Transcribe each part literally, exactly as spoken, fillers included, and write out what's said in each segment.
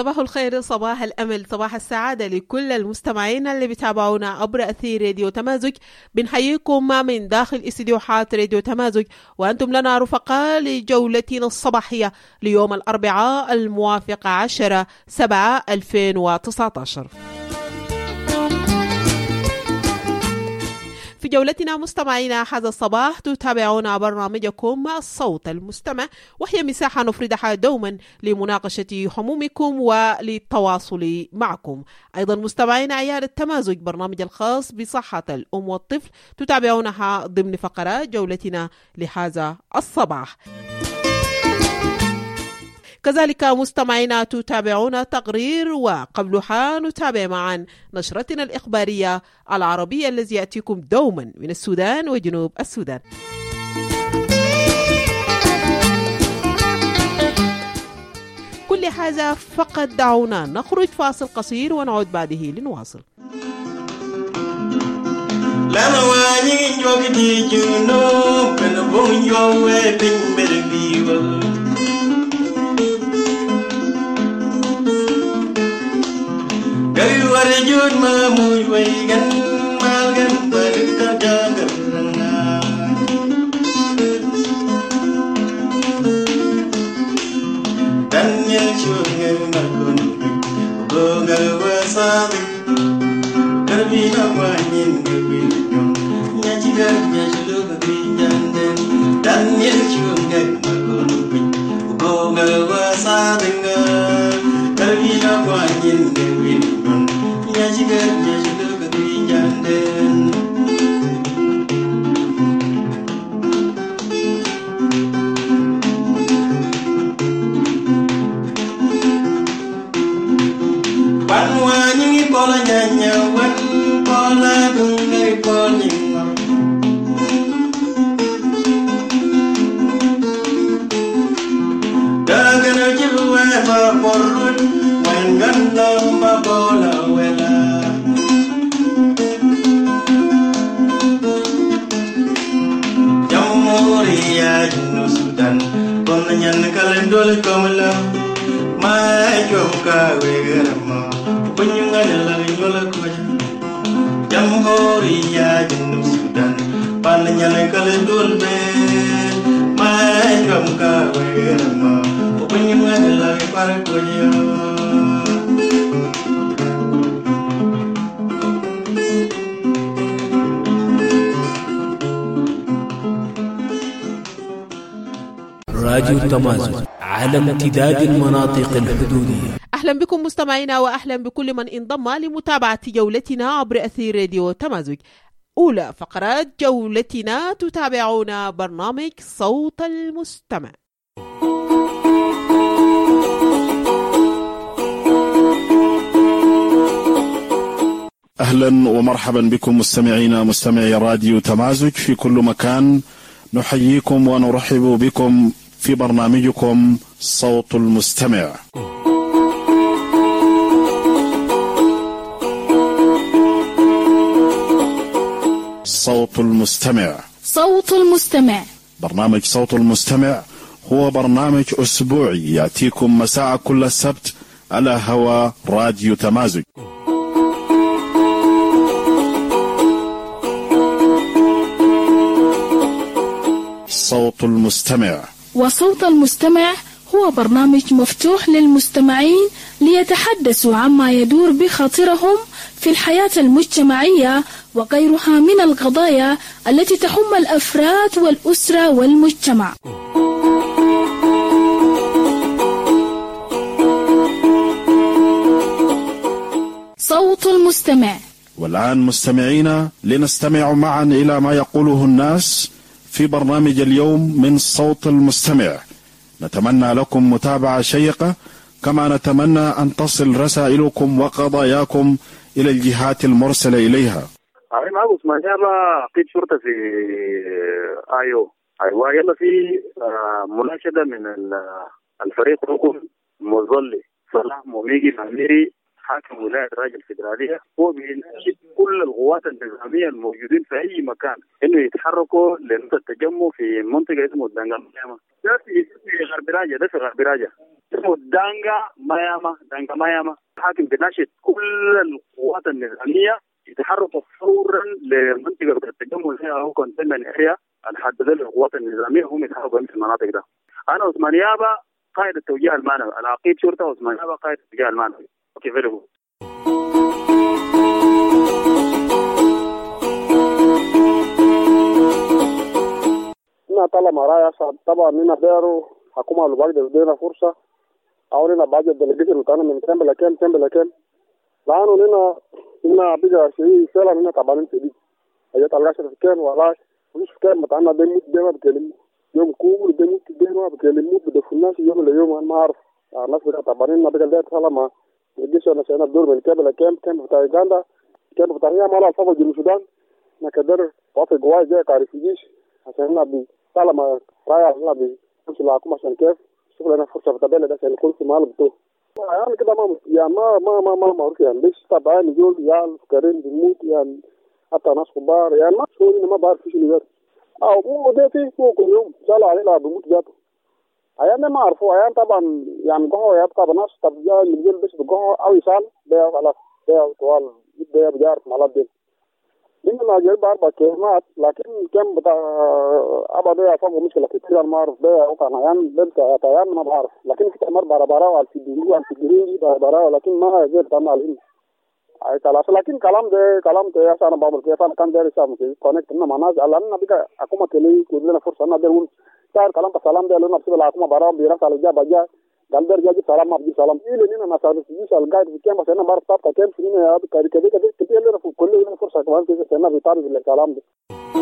صباح الخير، صباح الأمل، صباح السعادة لكل المستمعين اللي بيتابعونا عبر أثير راديو تمازج. بنحييكم من داخل استديوهات راديو تمازج، وأنتم لنا رفقاء لجولتنا الصباحية ليوم الأربعاء الموافق عشرة سبعة ألفين وتسعة عشر. في جولتنا مستمعينا هذا الصباح تتابعون برنامجكم الصوت المستمع، وهي مساحة نفردها دوما لمناقشة همومكم وللتواصل معكم. أيضا مستمعينا عيادة تمازج برنامج الخاص بصحة الأم والطفل تتابعونها ضمن فقرات جولتنا لهذا الصباح. كذلك مستمعينا تتابعون تقرير، وقبلها نتابع معا نشرتنا الإخبارية العربية الذي يأتيكم دوما من السودان وجنوب السودان. كل هذا فقط دعونا نخرج فاصل قصير ونعود بعده لنواصل. Gay warjud mamuy waygan malgan barka jagarna Daniel chungel makun gogal wasabi karbina wanyin gbil nyajiga nyajlu bijanden Daniel chungel makun gogal wasabi karbina wanyin gbil nyajiga nyajlu bijanden Panwanyi pola nyanya wan pola dungai polinga Dagana jilwa ba porut wan ganda ba pola wela Jamhuriya jinu Sudan kona nyan kalendol kamala mai joka wegerama Penyungan nyola koja Jamhuriya jinu Sudan pananya kalendol be mai joka wegerama penyungan lagi para koja راديو تمازج على امتداد المناطق الحدودية. أهلا بكم مستمعينا، وأهلا بكل من انضم لمتابعة جولتنا عبر أثير راديو تمازج. أولى فقرات جولتنا تتابعون برنامج صوت المستمع. أهلا ومرحبا بكم مستمعينا مستمعي راديو تمازج في كل مكان. نحييكم ونرحب بكم في برنامجكم صوت المستمع. صوت المستمع صوت المستمع برنامج صوت المستمع هو برنامج أسبوعي يأتيكم مساء كل السبت على هوا راديو تمازج. صوت المستمع وصوت المستمع هو برنامج مفتوح للمستمعين ليتحدثوا عما يدور بخاطرهم في الحياة المجتمعية وغيرها من القضايا التي تهم الأفراد والأسرة والمجتمع. صوت المستمع. والآن مستمعينا لنستمع معا إلى ما يقوله الناس في برنامج اليوم من صوت المستمع. نتمنى لكم متابعة شيقة، كما نتمنى أن تصل رسائلكم وقضاياكم إلى الجهات المرسلة إليها. أنا أبو اسماعيل قيد شرطة في آيو أيوة يلا في مناشدة من الفريق الحكم مظلي صلاح موميجي الأميري حاكم ولاية راجل الفيدرالية. هو بيناشد كل القوات النظامية الموجودين في أي مكان إنه يتحركوا لنقطة التجمع في منطقة اسمه الدنقل. ده في في غرب راجة، ده في غرب راجة اسمه دانجا ماياما دانجا ماياما. حاكم بناشد كل القوات النظامية يتحركوا فورا لمنطقة التجمع فيها هو كونتينمنت اريا الحدد للقوات النظامية هم يتحركوا في المناطق ده. أنا عثمان يابا قائد التوجيه المعنوي، العقيد شرطة عثمان يابا قائد التوجيه المعنوي. اوكي فيري جود. هنا طالما مرايا طبعا هنا داروا حكومة الوالدة بدينا فرصة أو هنا بعض الدلجات وطانا من كام بلا كام كام بلا كام لأنه هنا هنا بيجا شيء فعلا هنا طبعا شديد أجت على عشرة كان ولا مش كان متعنا دموت دم بكلم يوم كوب دموت دم بكلم بدفن الناس يوم ليوم أنا ما أعرف الناس بيجا طبعا هنا بيجا ده طالما الجيش أنا سأنا الدور من كام بلا كام كام بتاع أوغندا كام بتاع هي مالا صفا جنوب السودان نقدر وافق جواي جاي كارف الجيش عشان هنا بي طالما رايح هنا بي نمشي معكم عشان كيف شوف لنا فرصة بتبادل ده عشان كل مال بتوه يعني كده ما يعني ما ما ما ما معروف يعني ليش طبعا يقول يعني فكرين بيموت يعني حتى ناس كبار يعني ما شو ما بعرف ايش اللي او مو ده في فوق كل يوم سأل عليه بيموت جاته يعني ما اعرفه يعني طبعا يعني قهوه يبقى بناس طب جاي اللي بيجي بس بقهوه او يسال ده خلاص ده طوال ده بيعرف مالات دي لما جاي بعرف كلمات لكن كم بتاع ابدا فوق مشكله كتير ما اعرف ده او كان يعني بنت يعني ما بعرف لكن في تمر برابره على الفيديو على الفيديو برابره لكن ما زي تمام عليه اي خلاص لكن كلام ده كلام ده انا بقول كيف انا كان داري سامع كونكت مع ناس لان بقى حكومه كلي كلنا فرصه انا ده صار كلام السلام ده لنا في الحكومه برا بيرسل على الجبهه جا قال درجه جي سلام ما بيجي سلام اللي هنا ناس في القاعد في كام انا ما اعرف كم سنين يا كده كده كده كده لنا في كل فرصه كمان كده انا بيطارد الكلام ده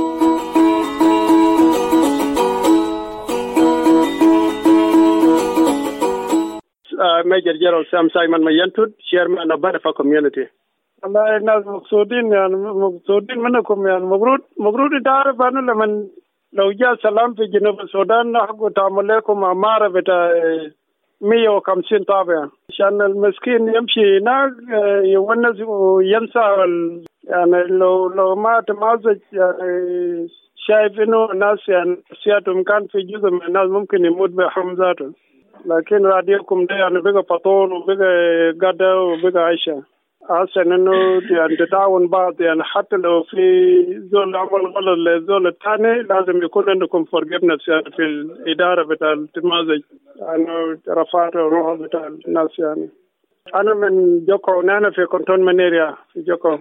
ميجر جيرال سام سايمون ميانتود شيرمان اوف بارفا كوميونتي. والله الناس مقصودين يعني مقصودين منكم يعني المفروض المفروض تعرف انه لما لو جاء سلام في جنوب السودان نحن تعمل لكم عماره بتاع مية وخمسين طابع عشان المسكين يمشي هناك يونس وينسى يعني لو لو ما تمازج يعني شايف انه الناس يعني سياتهم كان في جزء من الناس ممكن يموت بحمزاته لكن راديوكم ده يعني بقى فطور وبقى غدا وبقى عيشة أحسن إنه يعني تتعاون بعض يعني حتى لو في زول عمل غلط للزول الثاني لازم يكون عندكم forgiveness يعني في الإدارة بتاع التمازج يعني رفعت الروح بتاع الناس يعني. أنا من جوكو أنا في كونتونمنت اريا في جوكو.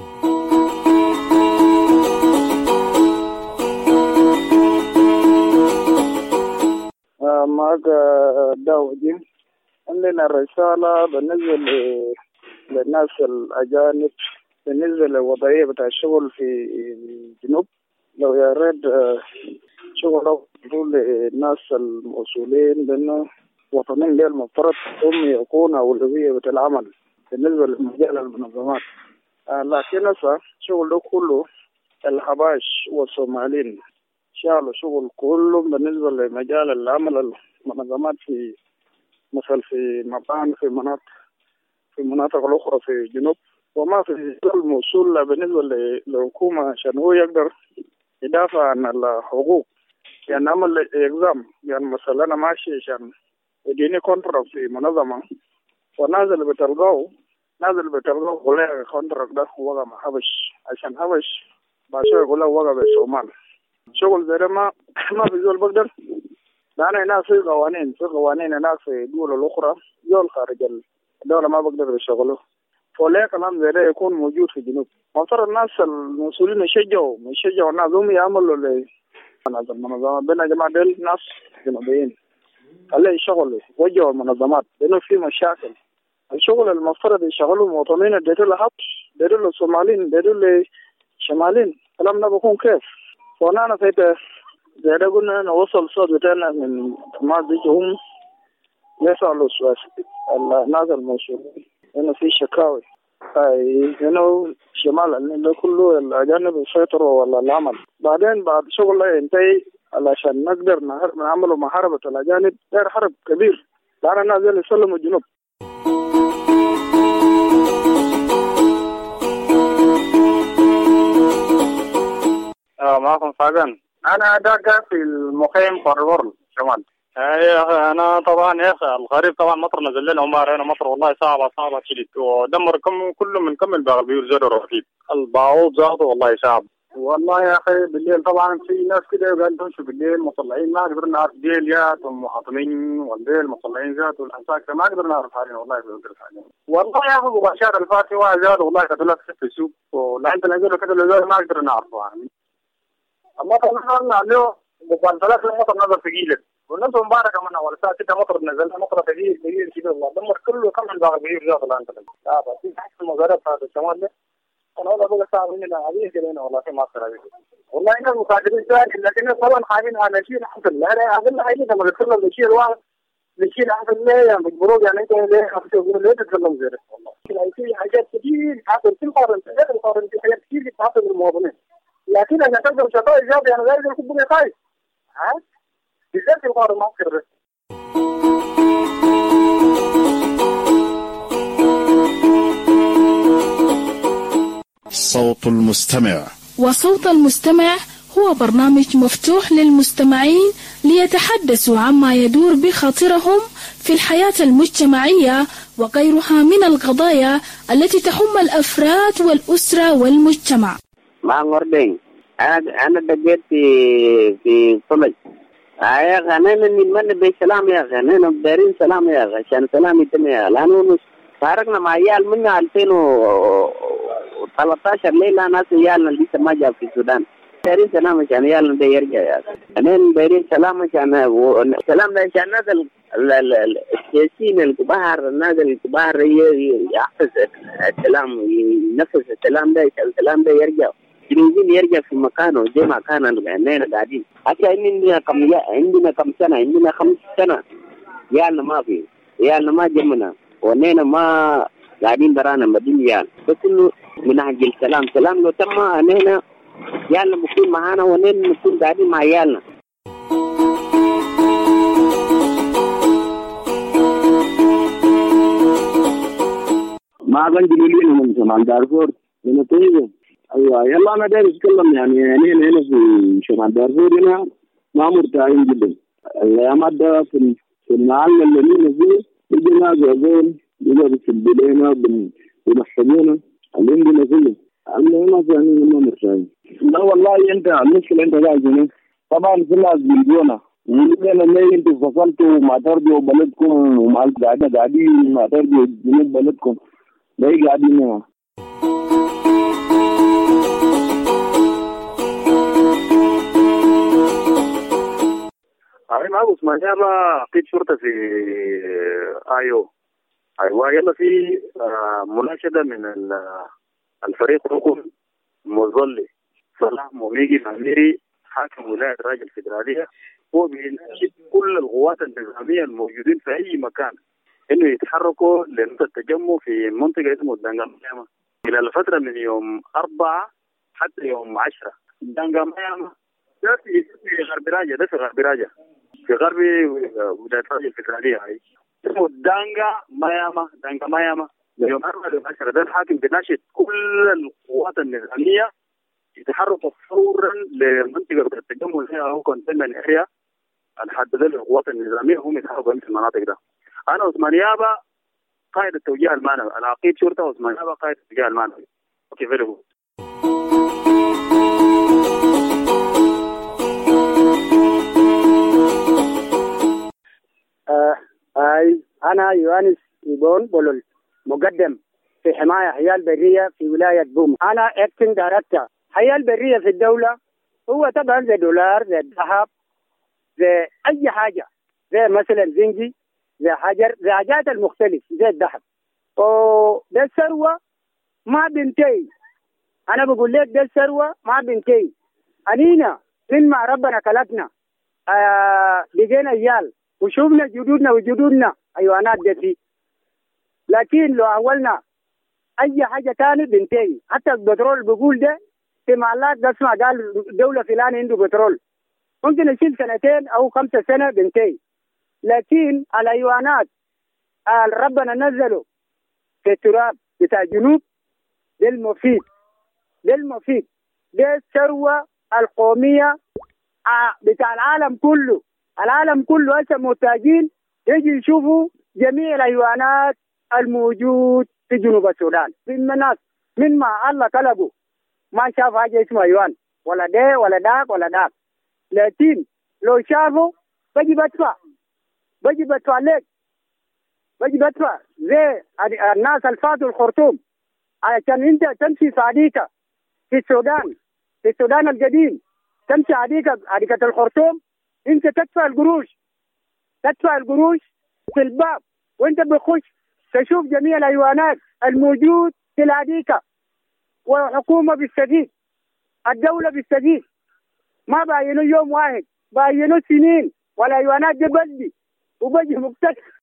معك داودي عندنا رسالة بالنسبة للناس الأجانب بالنسبة للوضعية بتاع الشغل في الجنوب لو يريد شغل للناس المسؤولين بأنه وطنين دي المفترض هم يكونوا أولوية بتاع العمل بالنسبة لمجال المنظمات لكن هسه شغل ده كله الحباش والصوماليين شالوا شغل كله بالنسبة لمجال العمل المنظمات في مثل في مبان في مناطق في المناطق الأخرى في الجنوب وما في الموصول بالنسبة للحكومة عشان هو يقدر يدافع عن الحقوق يعني عمل إقزام يعني مثلا أنا ماشي عشان يديني كونتراكت في منظمة ونازل بتلقاه نازل بتلقاه ولا كونتراكت ده وقع مع حبش عشان حبش باشا يقول له وقع بالصومال شغل زي ما ما في زول بقدر لأن هناك في قوانين في قوانين هناك في الدول الأخرى زول خارج الدولة ما بقدر يشغلوه فليه كلام زي ده يكون موجود في الجنوب مفترض الناس المسؤولين يشجعوا يشجعوا الناس هم يعملوا ل المنظمات بين جماعة ديل ناس جنوبيين خليه يشغلوا وجهوا المنظمات لأنه في مشاكل الشغل المفترض يشغلوا مواطنين ديروا لحبش ديروا للصوماليين ديروا للشماليين كلام ده بيكون كيف فأنا فايت زي ده قلنا أنا وصل صوت بتاعنا من ما بيجهم يسألوا الناس المسؤولين إنه في شكاوي أي إنه شمال اللي كله الأجانب يسيطروا ولا العمل بعدين بعد شغل ينتهي علشان نقدر نعملوا محاربة الأجانب ده حرب كبير لأن الناس اللي يسلموا الجنوب. آه معكم فاجان أنا داقة في المخيم قرور شمال يا اخي انا طبعا يا اخي الغريب طبعا مطر نزل لنا عمار هنا مطر والله صعبه صعبه شديد ودمر كم كله من كم باغ البيوت زادوا اكيد الباعوض زادوا والله صعب والله يا اخي. بالليل طبعا في ناس كده قاعدين يمشوا بالليل مطلعين ما قدرنا نعرف ديل يات ومحاطمين والليل مطلعين ذات والانساك ما قدرنا نعرف حالنا والله بقدر حالنا والله يا اخي. مباشره الفاتحه زاد والله كتلف في السوق ولا انت نقول كده لو ما قدرنا نعرفه يعني. المطر نزل عليه مبالغات المطر نزل ثقيل والناس مباركه من اول ساعه كده مطر نزل مطر ثقيل ثقيل كده والله دمر كله كم باغ البيوت زاد ولا انت لا بس في حق المزارات هذا الشمال ده أنا والله بقول صعب إننا عادي كده هنا والله في مصر هذه والله إحنا المساعدين ساكن لكن طبعا خايفين على شيء الحمد لله. أنا أقول هاي لما نتكلم نشيل واحد نشيل الحمد لله يعني بالبروج يعني أنت ليه خفيف يقول ليه تتكلم زي والله كده في حاجات كتير حاصل في القارن في القارن في حاجات كتير بتحصل للمواطنين لكن أنا تقدر شطاء إيجابي يعني غير الكبير خايف ها بالذات في القارن ما أذكر. صوت المستمع. وصوت المستمع هو برنامج مفتوح للمستمعين ليتحدثوا عما يدور بخاطرهم في الحياة المجتمعية وغيرها من القضايا التي تهم الأفراد والأسرة والمجتمع. ما غردين أنا أنا دقيت في في صلج يا غنينا من بسلام يا غنينا بدارين سلام يا عشان سلام يتم يا لانه فارقنا مع عيال من ألفين وثلاثة عشر ليلة ناس عيالنا لسه ما جاء في السودان دارين سلام عشان عيالنا ده يرجع يا أنا دارين سلام عشان سلام ده عشان الناس السياسيين الكبار الناس الكبار يحفظ السلام ينفذ السلام ده عشان السلام ده يرجع يريدين يرجع في مكانه زي ما كان عندنا قاعدين. حتى عندنا كم عندنا كم سنة عندنا خمس سنة يالنا ما في يالنا ما جمنا ونينا ما قاعدين برانا مدينة يال فكله من أجل السلام سلام لو تم أنينا يالنا بكون معانا ونينا نكون قاعدين مع يالنا. ما عندي مليون من زمان دارفور من طيبة. أيوة يلا أنا داير أتكلم يعني هنا هنا في شمال دارفور هنا ما مرتاحين جدا. الأيامات ده في في المعلم اللي نزل يجينا زوجين يجوا في البلينا بنحسبونا عندنا زيه عندنا يعني ما مرتاحين. لا والله أنت المشكلة أنت قاعد هنا طبعا في ناس بيجونا يقولون لما أنتوا فصلتوا ما ترجعوا بلدكم وما قاعدين قاعدين ما ترجعوا جنوب بلدكم ده قاعدين هنا. أنا أبو اسمه يلا قيد شرطة في آيو أيوة يلا في مناشدة من الفريق ركن مظلي صلاح موميجي الأميري حاكم ولاية راجل الفدرالية. هو بيناشد كل القوات النظامية الموجودين في أي مكان إنه يتحركوا لنقطة التجمع في منطقة اسمه دانغامياما خلال الفترة من يوم أربعة حتى يوم عشرة. دانغامياما ده في في غرب راجة ده في غرب راجة في غرب ولاية راجل الفدرالية هاي اسمه دانغا ماياما دانغا ماياما يوم أربعة يوم عشرة. ده الحاكم بيناشد كل القوات النظامية يتحركوا فورا لمنطقة التجمع اللي هي كونتينمنت اريا الحدد للقوات النظامية هم يتحركوا في المناطق ده. أنا عثمان يابا قائد التوجيه المعنوي العقيد شرطة عثمان يابا قائد التوجيه المعنوي. اوكي فيري جود. اي انا يوانس ايبون بولول مقدم في حماية حياة البرية في ولاية بوم. انا اكتنج دايركتور. حياة البرية في الدولة هو طبعا زي دولار زي الذهب زي اي حاجة زي مثلا زنجي زي حجر زي حاجات المختلف زي الذهب. وده الثروة ما بنتهي. أنا بقول لك ده الثروة ما بنتهي. أنينا من مع ربنا خلقنا آه لقينا عيال وشوفنا جدودنا وجدودنا أيوانات دي. لكن لو أولنا أي حاجة تاني بنتهي. حتى البترول بقول ده في معلات بسمع قال دولة فلان عنده بترول ممكن يشيل سنتين أو خمسة سنة بنتهي. لكن الحيوانات ربنا نزلوا في التراب بتاع الجنوب ده المفيد ده المفيد ده الثروة القومية بتاع العالم كله العالم كله هسه محتاجين يجي يشوفوا جميع الحيوانات الموجود في جنوب السودان. في الناس من ما الله خلقه ما شاف حاجة اسمها حيوان ولا ده ولا داك ولا داك، لكن لو شافوا بجي بدفع بجي بدفع لك بجي بدفع زي الناس الفاتوا الخرطوم عشان انت تمشي في حديقة في السودان، في السودان القديم تمشي حديقة حديقة الخرطوم، انت تدفع القروش تدفع القروش في الباب وانت بخش تشوف جميع الحيوانات الموجود في الحديقة، والحكومة بالسديد الدولة بالسديد ما باينوا يوم واحد، باينوا سنين، والحيوانات دي بدي وبجي مكتسب.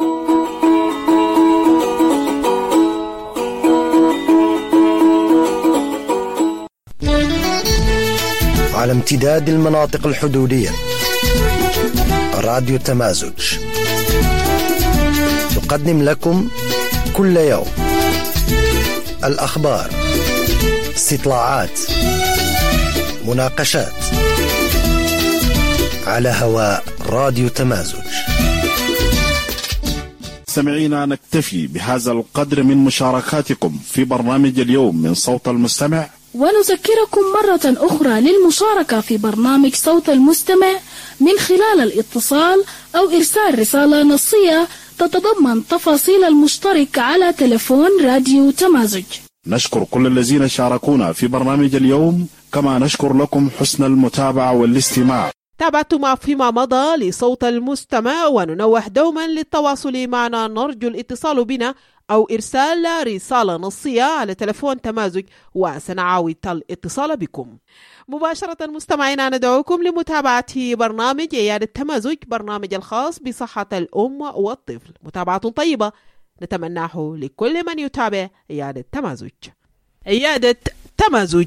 على امتداد المناطق الحدودية راديو تمازج تقدم لكم كل يوم الأخبار، استطلاعات، مناقشات على هواء راديو تمازج. سمعينا نكتفي بهذا القدر من مشاركاتكم في برنامج اليوم من صوت المستمع، ونذكركم مرة أخرى للمشاركة في برنامج صوت المستمع من خلال الاتصال أو إرسال رسالة نصية تتضمن تفاصيل المشترك على تلفون راديو تمازج. نشكر كل الذين شاركونا في برنامج اليوم، كما نشكر لكم حسن المتابعة والاستماع. تابعتم فيما مضى لصوت المستمع، وننوه دوما للتواصل معنا. نرجو الاتصال بنا أو إرسال رسالة نصية على تلفون تمازج، وسنعاود الاتصال بكم مباشرة. مستمعينا ندعوكم لمتابعة برنامج عيادة تمازج، برنامج الخاص بصحة الأم والطفل. متابعة طيبة نتمناه لكل من يتابع عيادة تمازج. عيادة تمازج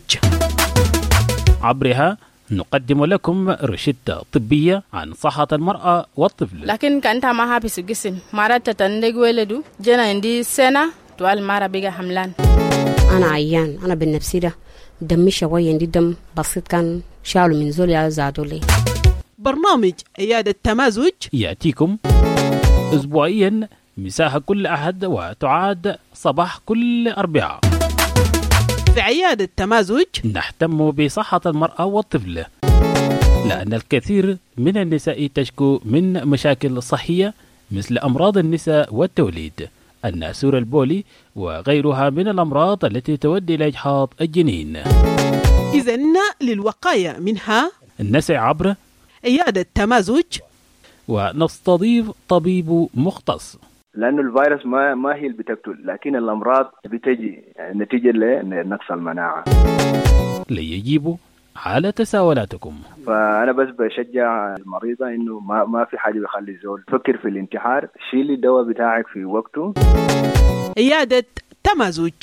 عبرها نقدم لكم روشتة طبية عن صحة المرأة والطفل. لكن كانت ما هابس الجسم مرات تندق ولدو جنا عندي سنة طوال مرة بيجا حملان. أنا عيان، أنا بالنفسي ده دمي شوية، عندي دم بسيط كان شالوا من زولي زادوا لي. برنامج عيادة تمازج يأتيكم أسبوعيا مساء كل أحد، وتعاد صباح كل أربعاء. في عيادة تمازج نهتم بصحة المرأة والطفل، لأن الكثير من النساء تشكو من مشاكل صحية مثل أمراض النساء والتوليد، الناسور البولي، وغيرها من الأمراض التي تؤدي إلى إجهاض الجنين. إذن للوقاية منها نسعى عبر عيادة تمازج ونستضيف طبيب مختص، لأنه الفيروس ما ما هي اللي بتقتل، لكن الأمراض بتجي نتيجة لنقص المناعة ليجيبوا على تساؤلاتكم. فأنا بس بشجع المريضة إنه ما ما في حاجة بيخلي الزول تفكر في الانتحار، شيلي الدواء بتاعك في وقته. عيادة تمازج.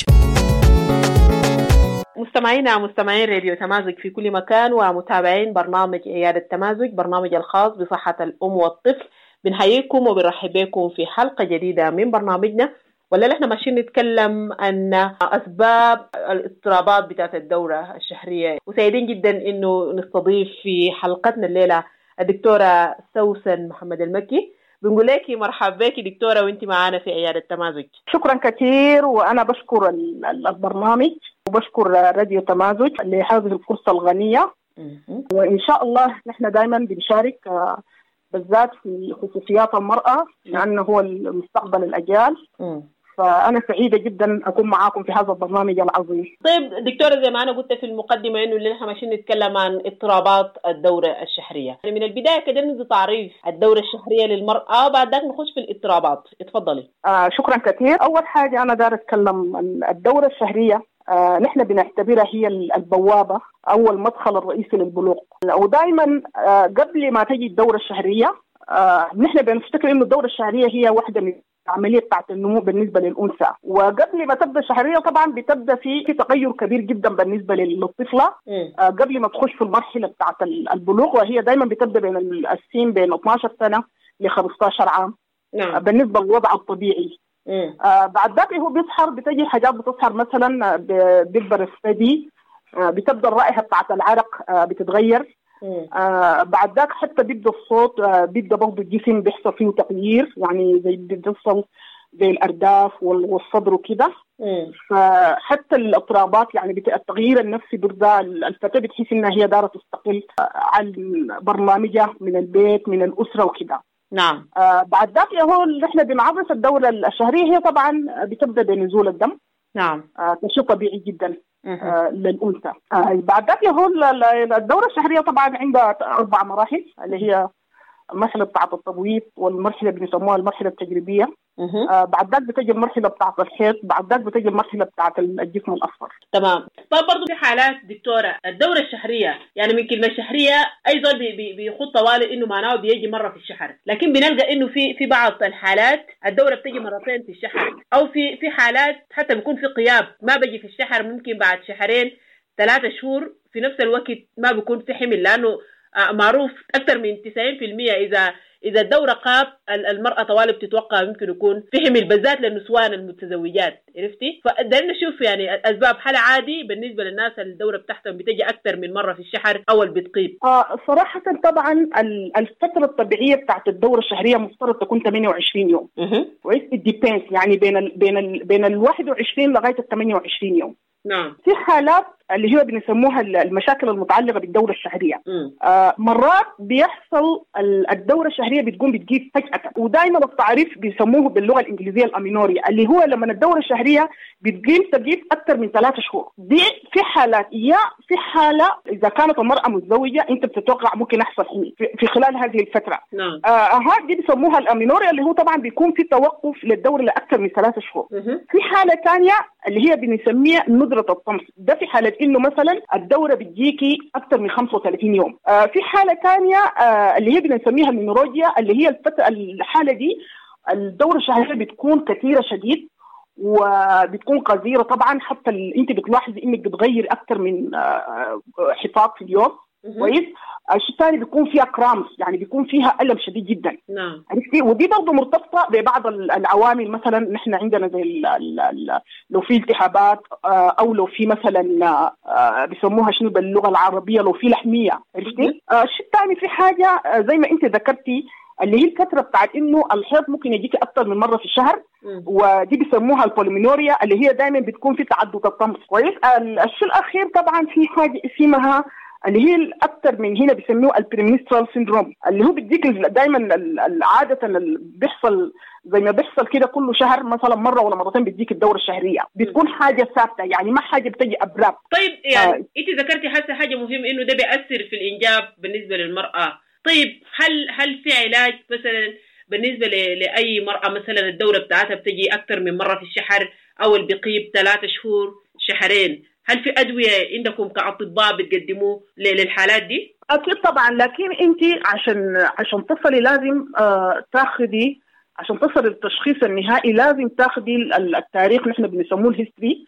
مستمعينا مستمعين راديو تمازج في كل مكان، ومتابعين برنامج عيادة تمازج، برنامج الخاص بصحة الأم والطفل، بنحييكم وبنرحب بكم في حلقة جديدة من برنامجنا. ولا احنا ماشيين نتكلم عن أسباب الاضطرابات بتاعت الدورة الشهرية، وسعيدين جدا إنه نستضيف في حلقتنا الليلة الدكتورة سوسن محمد المكي. بنقول لك مرحبا بك دكتورة وانت معانا في عيادة تمازج. شكرا كثير، وأنا بشكر البرنامج وبشكر راديو تمازج لهذه الفرصة الغنية، وإن شاء الله نحن دائما بنشارك بالذات في خصوصيات المرأة لأنه هو المستقبل الأجيال. م. فأنا سعيدة جدا أكون معاكم في هذا البرنامج العظيم. طيب دكتورة، زي ما أنا قلت في المقدمة إنه اللي نحن ماشيين نتكلم عن اضطرابات الدورة الشهرية. يعني من البداية كده ندي تعريف الدورة الشهرية للمرأة، وبعد ذلك نخش في الاضطرابات. اتفضلي. آه شكرا كثير. أول حاجة أنا دار أتكلم عن الدورة الشهرية. آه نحن بنعتبرها هي البوابة أو المدخل الرئيسي للبلوغ، ودائما آه قبل ما تجي الدورة الشهرية آه نحن بنفتكر إنه الدورة الشهرية هي واحدة من عملية بتاعت النمو بالنسبة للأنثى، وقبل ما تبدأ الشهرية طبعا بتبدأ في تغير كبير جدا بالنسبة للطفلة آه قبل ما تخش في المرحلة بتاعت البلوغ، وهي دائما بتبدأ بين السن بين اثناشر سنة ل خمسة عشر عام. آه بالنسبة للوضع الطبيعي. آه بعد ذلك هو بيظهر، بتجي حاجات بتظهر مثلا بيكبر الثدي، آه بتبدا الرائحه بتاعت العرق آه بتتغير، آه بعد ذاك حتى بيبدا الصوت آه بيبدا برضه الجسم بيحصل فيه تغيير، يعني زي بيحصل زي الارداف والصدر وكده. فحتى الاضطرابات يعني التغيير النفسي برضه الفتاه بتحس انها هي دارة تستقل عن برنامجها من البيت من الاسره وكده. نعم. آه بعد ذاك هو احنا بنعرف الدوره الشهريه هي طبعا بتبدا بنزول الدم. نعم. آه شيء طبيعي جدا آه للانثى. آه بعد ذاك هو الدوره الشهريه طبعا عندها اربع مراحل اللي هي المرحله بتاعت التبويض والمرحله بنسموها المرحله التجريبيه. آه بعد ذاك بتجي المرحله بتاعت الحيض، بعد ذاك بتجي المرحله بتاعت الجسم الاصفر. تمام. طيب برضه في حالات دكتوره الدوره الشهريه، يعني من كلمه شهريه ايضا بيخط طوالي انه معناه بيجي مره في الشهر، لكن بنلقى انه في في بعض الحالات الدوره بتجي مرتين في الشهر، او في في حالات حتى بيكون في غياب ما بيجي في الشهر، ممكن بعد شهرين ثلاثة شهور في نفس الوقت ما بيكون في حمل، لانه معروف اكثر من تسعين بالمئة اذا إذا الدورة قاب المرأة طوالي بتتوقع ممكن يكون في حمل، بالذات للنسوان المتزوجات، عرفتي؟ فدايما نشوف يعني أسباب حالة عادي بالنسبة للناس الدورة بتاعتهم بتجي أكثر من مرة في الشهر أو بتقيب. آه صراحة طبعا الفترة الطبيعية بتاعت الدورة الشهرية مفترض تكون ثمانية وعشرين يوم. كويس؟ الديبينس يعني بين ال بين ال بين ال واحد وعشرين لغاية ال ثمانية وعشرين يوم. نعم. في حالات اللي هي بنسموها المشاكل المتعلقة بالدورة الشهرية. آه مرات بيحصل الدورة الشهرية بتقوم بتجيب فجأة، ودائما التعريف بيسموه باللغة الإنجليزية الأمينوريا، اللي هو لما الدورة الشهرية بتقوم تجيب أكثر من ثلاثة شهور. دي في حالات، يا في حالة إذا كانت المرأة متزوجة أنت بتتوقع ممكن يحصل حمل في, في خلال هذه الفترة. نعم. آه دي بيسموها الأمينوريا، اللي هو طبعا بيكون في توقف للدورة لأكثر من ثلاثة شهور. في حالة ثانية اللي هي بنسميها ندرة الطمس، ده في حالة إنه مثلا الدورة بتجيكي أكثر من خمسة وثلاثين يوم. آه في حالة ثانية آه اللي هي بنسميها المينوروجيا، اللي هي الفترة الحالة دي الدورة الشهرية بتكون كثيرة شديد وبتكون قذيرة طبعا، حتى انت بتلاحظي انك بتغير اكثر من آه حفاظ في اليوم. كويس. الشيء الثاني بيكون فيها كرامس، يعني بيكون فيها ألم شديد جدا. نعم. عرفتي؟ ودي برضه مرتبطة ببعض العوامل، مثلا نحن عندنا زي ال ال ال لو في التهابات أو لو في مثلا بيسموها شنو باللغة العربية لو في لحمية. عرفتي؟ الشيء الثاني في حاجة زي ما أنت ذكرتي اللي هي الفترة بتاعت إنه الحيض ممكن يجيك أكثر من مرة في الشهر. م. ودي بيسموها البوليمينوريا اللي هي دائما بتكون في تعدد الطمس. كويس. الشيء الأخير طبعا في حاجة اسمها اللي هي الأكثر من هنا بيسموه البريمنسترال سيندروم، اللي هو بيديك دائما العادة اللي بيحصل زي ما بيحصل كده كل شهر مثلا مرة ولا مرتين بيديك الدورة الشهرية، بتكون حاجة ثابتة يعني ما حاجة بتجي أبراب. طيب يعني آه. أنت ذكرتي حتى حاجة مهمة إنه ده بيأثر في الإنجاب بالنسبة للمرأة. طيب هل هل في علاج مثلا بالنسبة لأي مرأة مثلا الدورة بتاعتها بتجي أكثر من مرة في الشهر أو اللي بيقيب ثلاثة شهور شهرين، هل في أدوية عندكم كأطباء بتقدموه للحالات دي؟ أكيد طبعا، لكن أنت عشان عشان تصلي لازم آه تاخدي، عشان تصل للتشخيص النهائي لازم تاخدي التاريخ نحن بنسموه الهيستوري.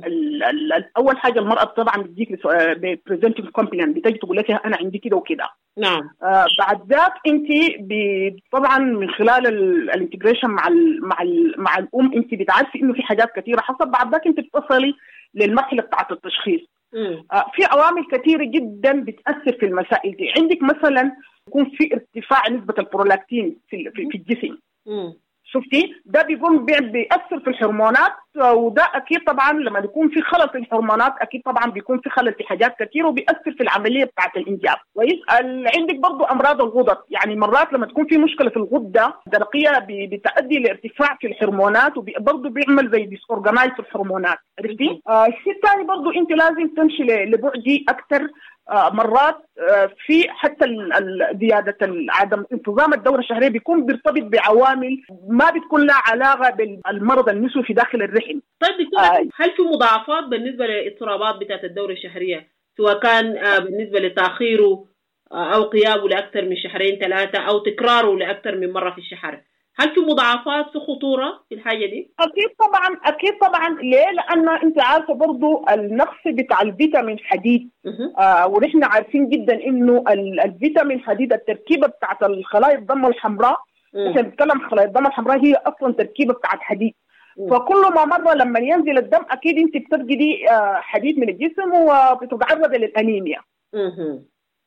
اول حاجه المراه طبعا بتجيك بريزنتنج كومبلين، بتجي تقول لك انا عندي كده وكده. نعم. آه بعد ذاك انت طبعا من خلال الانتجريشن مع ال مع ال مع الام انت بتعرفي انه في حاجات كثيره حصل، بعد ذاك انت بتصلي للمرحله بتاعه التشخيص. آه في عوامل كثيره جدا بتاثر في المسائل دي. عندك مثلا يكون في ارتفاع نسبه البرولاكتين في في, في الجسم. م. شفتي؟ ده بيكون بيأثر في الهرمونات، وده أكيد طبعا لما يكون في خلل في الهرمونات أكيد طبعا بيكون في خلل في حاجات كثيرة وبيأثر في العملية بتاعة الإنجاب. كويس؟ عندك برضو أمراض الغدد، يعني مرات لما تكون في مشكلة في الغدة الدرقية بتؤدي لارتفاع في الهرمونات وبرضو بيعمل زي ديسأورجنايز في الهرمونات. عرفتي؟ آه الشيء الثاني برضو أنت لازم تمشي لبعدي أكثر. آه مرات آه في حتى زيادة عدم انتظام الدورة الشهرية بيكون بيرتبط بعوامل ما بتكون لها علاقة بالمرض النسوي في داخل الرحم. طيب دكتور آه هل في مضاعفات بالنسبة للاضطرابات بتاعت الدورة الشهرية سواء كان آه بالنسبة لتأخيره آه أو قيامه لأكثر من شهرين ثلاثة أو تكراره لأكثر من مرة في الشهر؟ هل في مضاعفات في خطورة في الحاجة دي؟ أكيد طبعا أكيد طبعا. ليه؟ لأن أنت عارفة برضو النقص بتاع الفيتامين حديد. آه ونحن عارفين جدا إنه الفيتامين حديد التركيبة بتاعت الخلايا الدم الحمراء، نحن بنتكلم خلايا الدم الحمراء هي أصلا تركيبة بتاعت حديد. مم. فكل ما مرة لما ينزل الدم أكيد أنت بتفقدي آه حديد من الجسم وبتتعرض للأنيميا. مم.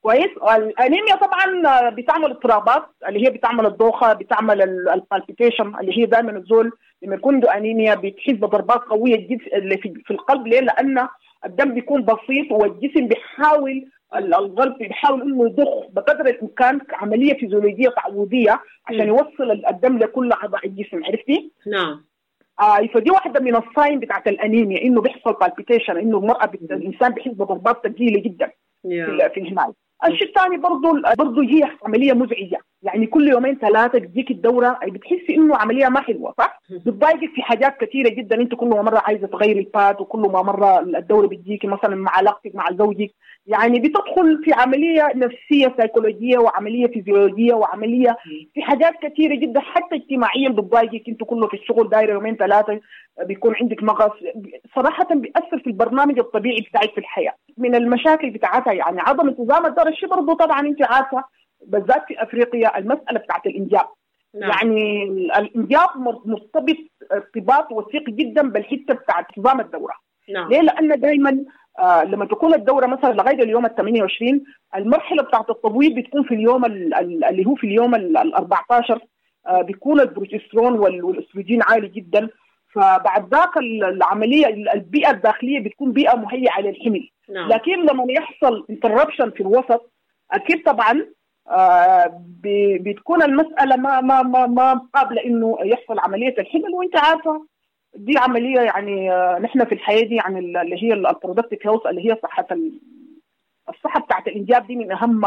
كويس. الانيميا طبعا بتعمل اضطرابات اللي هي بتعمل الدوخه، بتعمل البالبيتيشن اللي هي دائما الزول لما يكون عنده انيميا بتحس بضربات قويه جدا اللي في القلب. ليه؟ لان الدم بيكون بسيط والجسم بيحاول القلب بيحاول انه يضخ بقدر الامكان عمليه فيزيولوجيه تعويضيه عشان يوصل الدم لكل اعضاء الجسم. عرفتي؟ نعم. آه فدي واحدة من الصاين بتاعت الانيميا، انه بيحصل بالبيتيشن، انه المرأة بت... الانسان بيحس بضربات ثقيلة جدا yeah. في في الهناية. الشيء الثاني برضه برضه هي عملية مزعجة، يعني كل يومين ثلاثة بتجيك الدورة بتحسي انه عملية ما حلوة، صح؟ بتضايقك في حاجات كثيرة جدا، انت كل ما مرة عايزة تغيري الباد وكل ما مرة الدورة بتجيكي مثلا مع علاقتك مع زوجك، يعني بتدخل في عملية نفسية سيكولوجية وعملية فيزيولوجية وعملية في حاجات كثيرة جدا حتى اجتماعيا بتضايقك. انت كله في الشغل دايرة يومين ثلاثة بيكون عندك مغص، صراحة بيأثر في البرنامج الطبيعي بتاعك في الحياة. من المشاكل بتاعتها يعني عدم انتظام الدورة. الشيء برضه طبعا انت عارفة بالذات في افريقيا المسألة بتاعت الانجاب. نعم. يعني الانجاب مرتبط ارتباط وثيق جدا بالحتة بتاعت انتظام الدورة. نعم. ليه؟ لأن دائما آه لما تكون الدورة مثلا لغاية اليوم الثمانية وعشرين المرحلة بتاعت التبويض بتكون في اليوم اللي هو في اليوم الأربعة عشر، آه بيكون البروجسترون والاستروجين عالي جدا، فبعد ذاك العملية البيئة الداخلية بتكون بيئة مهيئة للحمل. نعم. لكن لما يحصل انتربشن في الوسط أكيد طبعا آه بتكون المسألة ما ما ما ما قابلة إنه يحصل عملية الحمل. وأنت عارفة دي عملية يعني آه نحن في الحياة دي يعني اللي هي البرودكتيف هيلث اللي هي صحة الصحة بتاعت الإنجاب دي من أهم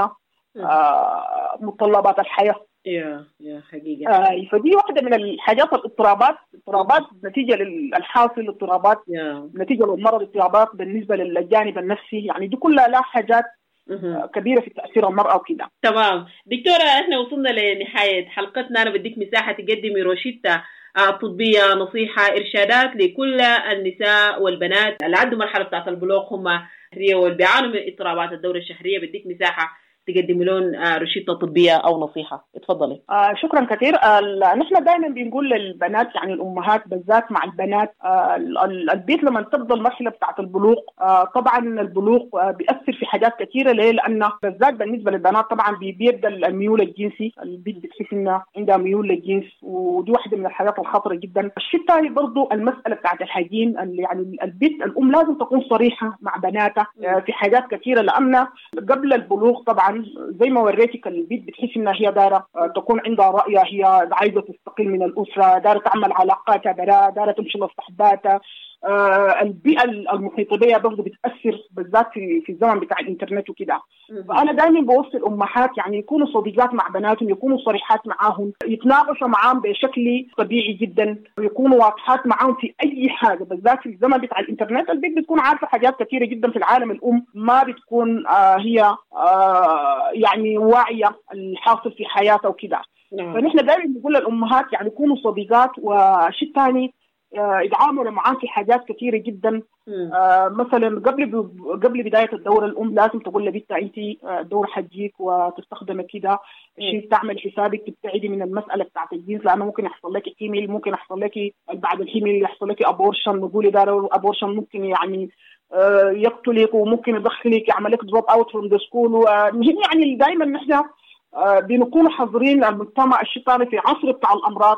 آه متطلبات الحياة. يا يا حقيقة. آه فدي واحدة من الحاجات الاضطرابات، اضطرابات نتيجة للحاصل، اضطرابات نتيجة للمرض، اضطرابات بالنسبة للجانب النفسي، يعني دي كلها لا حاجات آه كبيرة في تأثير المرأة وكده. تمام دكتورة، احنا وصلنا لنهاية حلقتنا. أنا بديك مساحة تقدمي روشتة طبية، نصيحة، إرشادات لكل النساء والبنات اللي عندهم مرحلة بتاعت البلوغ هم واللي بيعانوا من اضطرابات الدورة الشهرية. بديك مساحة تقدم لهم روشتة طبية أو نصيحة، اتفضلي. آه شكرا كثير. آه نحن دائما بنقول للبنات يعني الأمهات بالذات مع البنات آه البيت لما تفضل المرحلة بتاعت البلوغ آه طبعا البلوغ آه بيأثر في حاجات كثيرة. ليه؟ لأن بالذات بالنسبة للبنات طبعا بيبدأ الميول الجنسي، البيت بتحس إنها عندها ميول للجنس، ودي واحدة من الحاجات الخطرة جدا. الشيء الثاني برضو المسألة بتاعت الحاجين، يعني البيت الأم لازم تكون صريحة مع بناتها آه في حاجات كثيرة، لأن قبل البلوغ طبعا زي ما وريتك البيت بتحس انها هي دارة تكون عندها رأيها، هي عايزة تستقل من الأسرة، دارة تعمل علاقاتها برا، دارة تمشي لصحباتها. آه البيئة المحيطة بها برضه بتأثر بالذات في في الزمن بتاع الإنترنت وكده. فأنا دائما بوصي الأمهات يعني يكونوا صديقات مع بناتهم، يكونوا صريحات معاهم، يتناقشوا معاهم بشكل طبيعي جدا، ويكونوا واضحات معاهم في أي حاجة. بالذات في الزمن بتاع الإنترنت البيت بتكون عارفة حاجات كثيرة جدا في العالم، الأم ما بتكون آه هي آه يعني واعية الحاصل في حياتها وكده. فنحن دائما بنقول للأمهات يعني يكونوا صديقات. وشيء ثاني يتعاملوا معاه في حاجات كثيرة جدا. آه مثلا قبل ب... قبل بداية الدورة الأم لازم تقول لبنتها أنت الدورة حتجيك وتستخدم كده شيء، تعمل حسابك تبتعدي من المسألة بتاعت الجنس، لأنه ممكن يحصل لك حمل، ممكن يحصل لك بعد الحمل يحصل لك أبورشن. نقول دار أبورشن ممكن يعني آه يقتلك وممكن يدخلك يعمل لك دروب أوت فروم ذا سكول. يعني دائما نحن آه بنكون حذرين المجتمع الشيطاني في عصر بتاع الأمراض.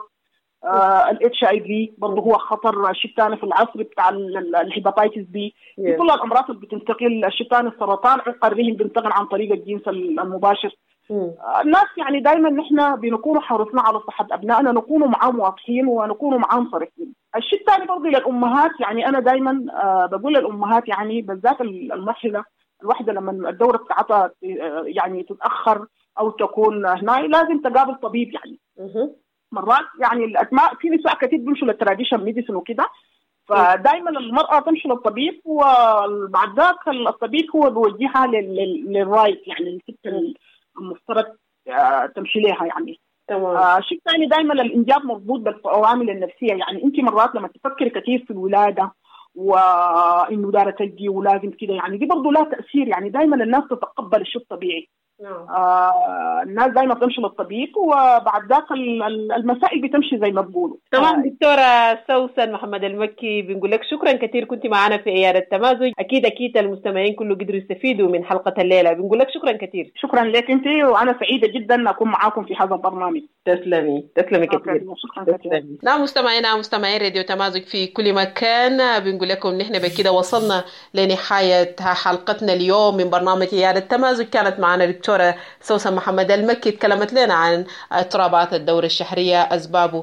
الاتش اي في برضه هو خطر. الشيء الثاني في العصر بتاع الهيباتيتس بي، كل الامراض اللي بتنتقل. الشيء الثاني السرطان عقار الرحم بينتقل عن طريق الجنس المباشر. مم. الناس يعني دائما نحن بنكون حريصنا على صحة أبنائنا، نكونوا معاهم واضحين ونكونوا معاهم صريحين. الشيء الثاني برضه للأمهات، يعني أنا دائما بقول للأمهات يعني بالذات المرحلة الواحدة لما الدورة بتاعتها يعني تتأخر أو تكون هنا لازم تقابل طبيب. يعني مم. مرات يعني الأسماء في نساء كثير بيمشوا للتراديشن ميديسن وكده، فدائما المرأة تمشي للطبيب وبعد ذاك الطبيب هو بيوجهها للرايت، يعني الفكرة المفترض تمشي لها يعني. تمام. شيء ثاني دائما الإنجاب مربوط بالعوامل النفسية، يعني أنت مرات لما تفكري كثير في الولادة وإنه دارة تجي ولازم كده، يعني دي برضو لا تأثير. يعني دائما الناس تتقبل الشيء الطبيعي. آه الناس دائما بتمشي للطبيب، وبعد ذاك المسائل بتمشي زي ما بقولوا. تمام. دكتورة سوسن محمد المكي، بنقول لك شكرا كثير كنت معنا في عيادة تمازج. أكيد أكيد المستمعين كله قدروا يستفيدوا من حلقة الليلة، بنقول لك شكرا كثير. شكرا لك أنت، وأنا سعيدة جدا أكون معاكم في هذا البرنامج. تسلمي تسلمي كثير. شكرا كثير. نعم مستمعينا مستمعين راديو تمازج في كل مكان، بنقول لكم نحن بكده وصلنا لنهاية حلقتنا اليوم من برنامج عيادة تمازج. كانت معنا دكتورة سوسن محمد المكي، تكلمت لنا عن اضطرابات الدورة الشهرية، أسبابه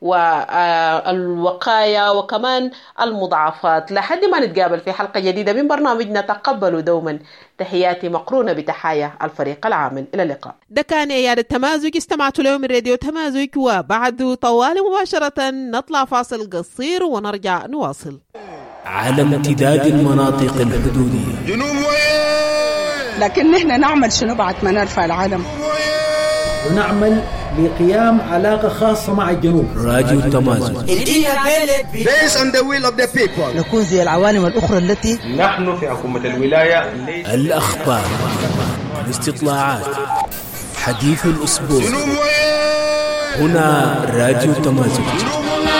والوقاية وكمان المضاعفات. لحد ما نتقابل في حلقة جديدة من برنامجنا تقبلوا دوما تحياتي مقرونة بتحايا الفريق العامل. إلى اللقاء. ده كان عيادة تمازج، استمعتوا له من راديو تمازج، وبعد طوال مباشرة نطلع فاصل قصير ونرجع نواصل. على امتداد المناطق الحدودية جنوب لكن نحن نعمل شنو بعد ما نرفع العلم؟ ونعمل لقيام علاقة خاصة مع الجنوب. راديو تمازج Based on the will of the people. نكون زي العوالم الأخرى التي نحن في حكومة الولاية. الأخبار، الاستطلاعات، حديث الأسبوع، هنا راديو تمازج.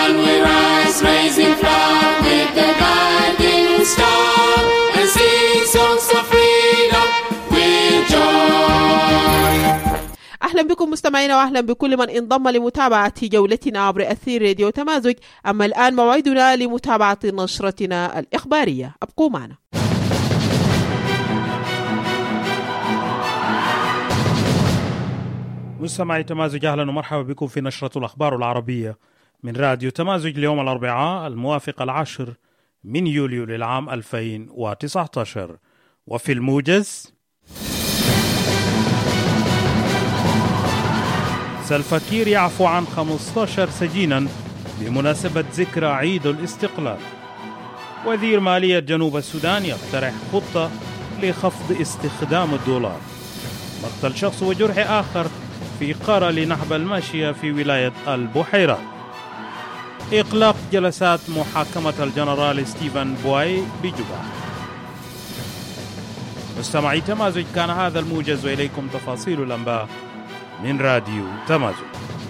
أهلا بكم مستمعينا، وأهلا بكل من انضم لمتابعة جولتنا عبر أثير راديو تمازج. أما الآن موعدنا لمتابعة نشرتنا الإخبارية، أبقوا معنا. مستمعي تمازج، أهلا ومرحبا بكم في نشرة الأخبار العربية من راديو تمازج اليوم الأربعاء الموافق العاشر من يوليو للعام ألفين وتسعة عشر. وفي الموجز: سلفا كير يعفو عن خمسة عشر سجينا بمناسبة ذكرى عيد الاستقلال. وزير مالية جنوب السودان يقترح خطة لخفض استخدام الدولار. مقتل شخص وجرح آخر في قرى لنحب الماشية في ولاية البحيرات. إغلاق جلسات محاكمة الجنرال ستيفن بواي بجوبا. مستمعي تمازج، كان هذا الموجز، وإليكم تفاصيل الأنباء من راديو تمازج.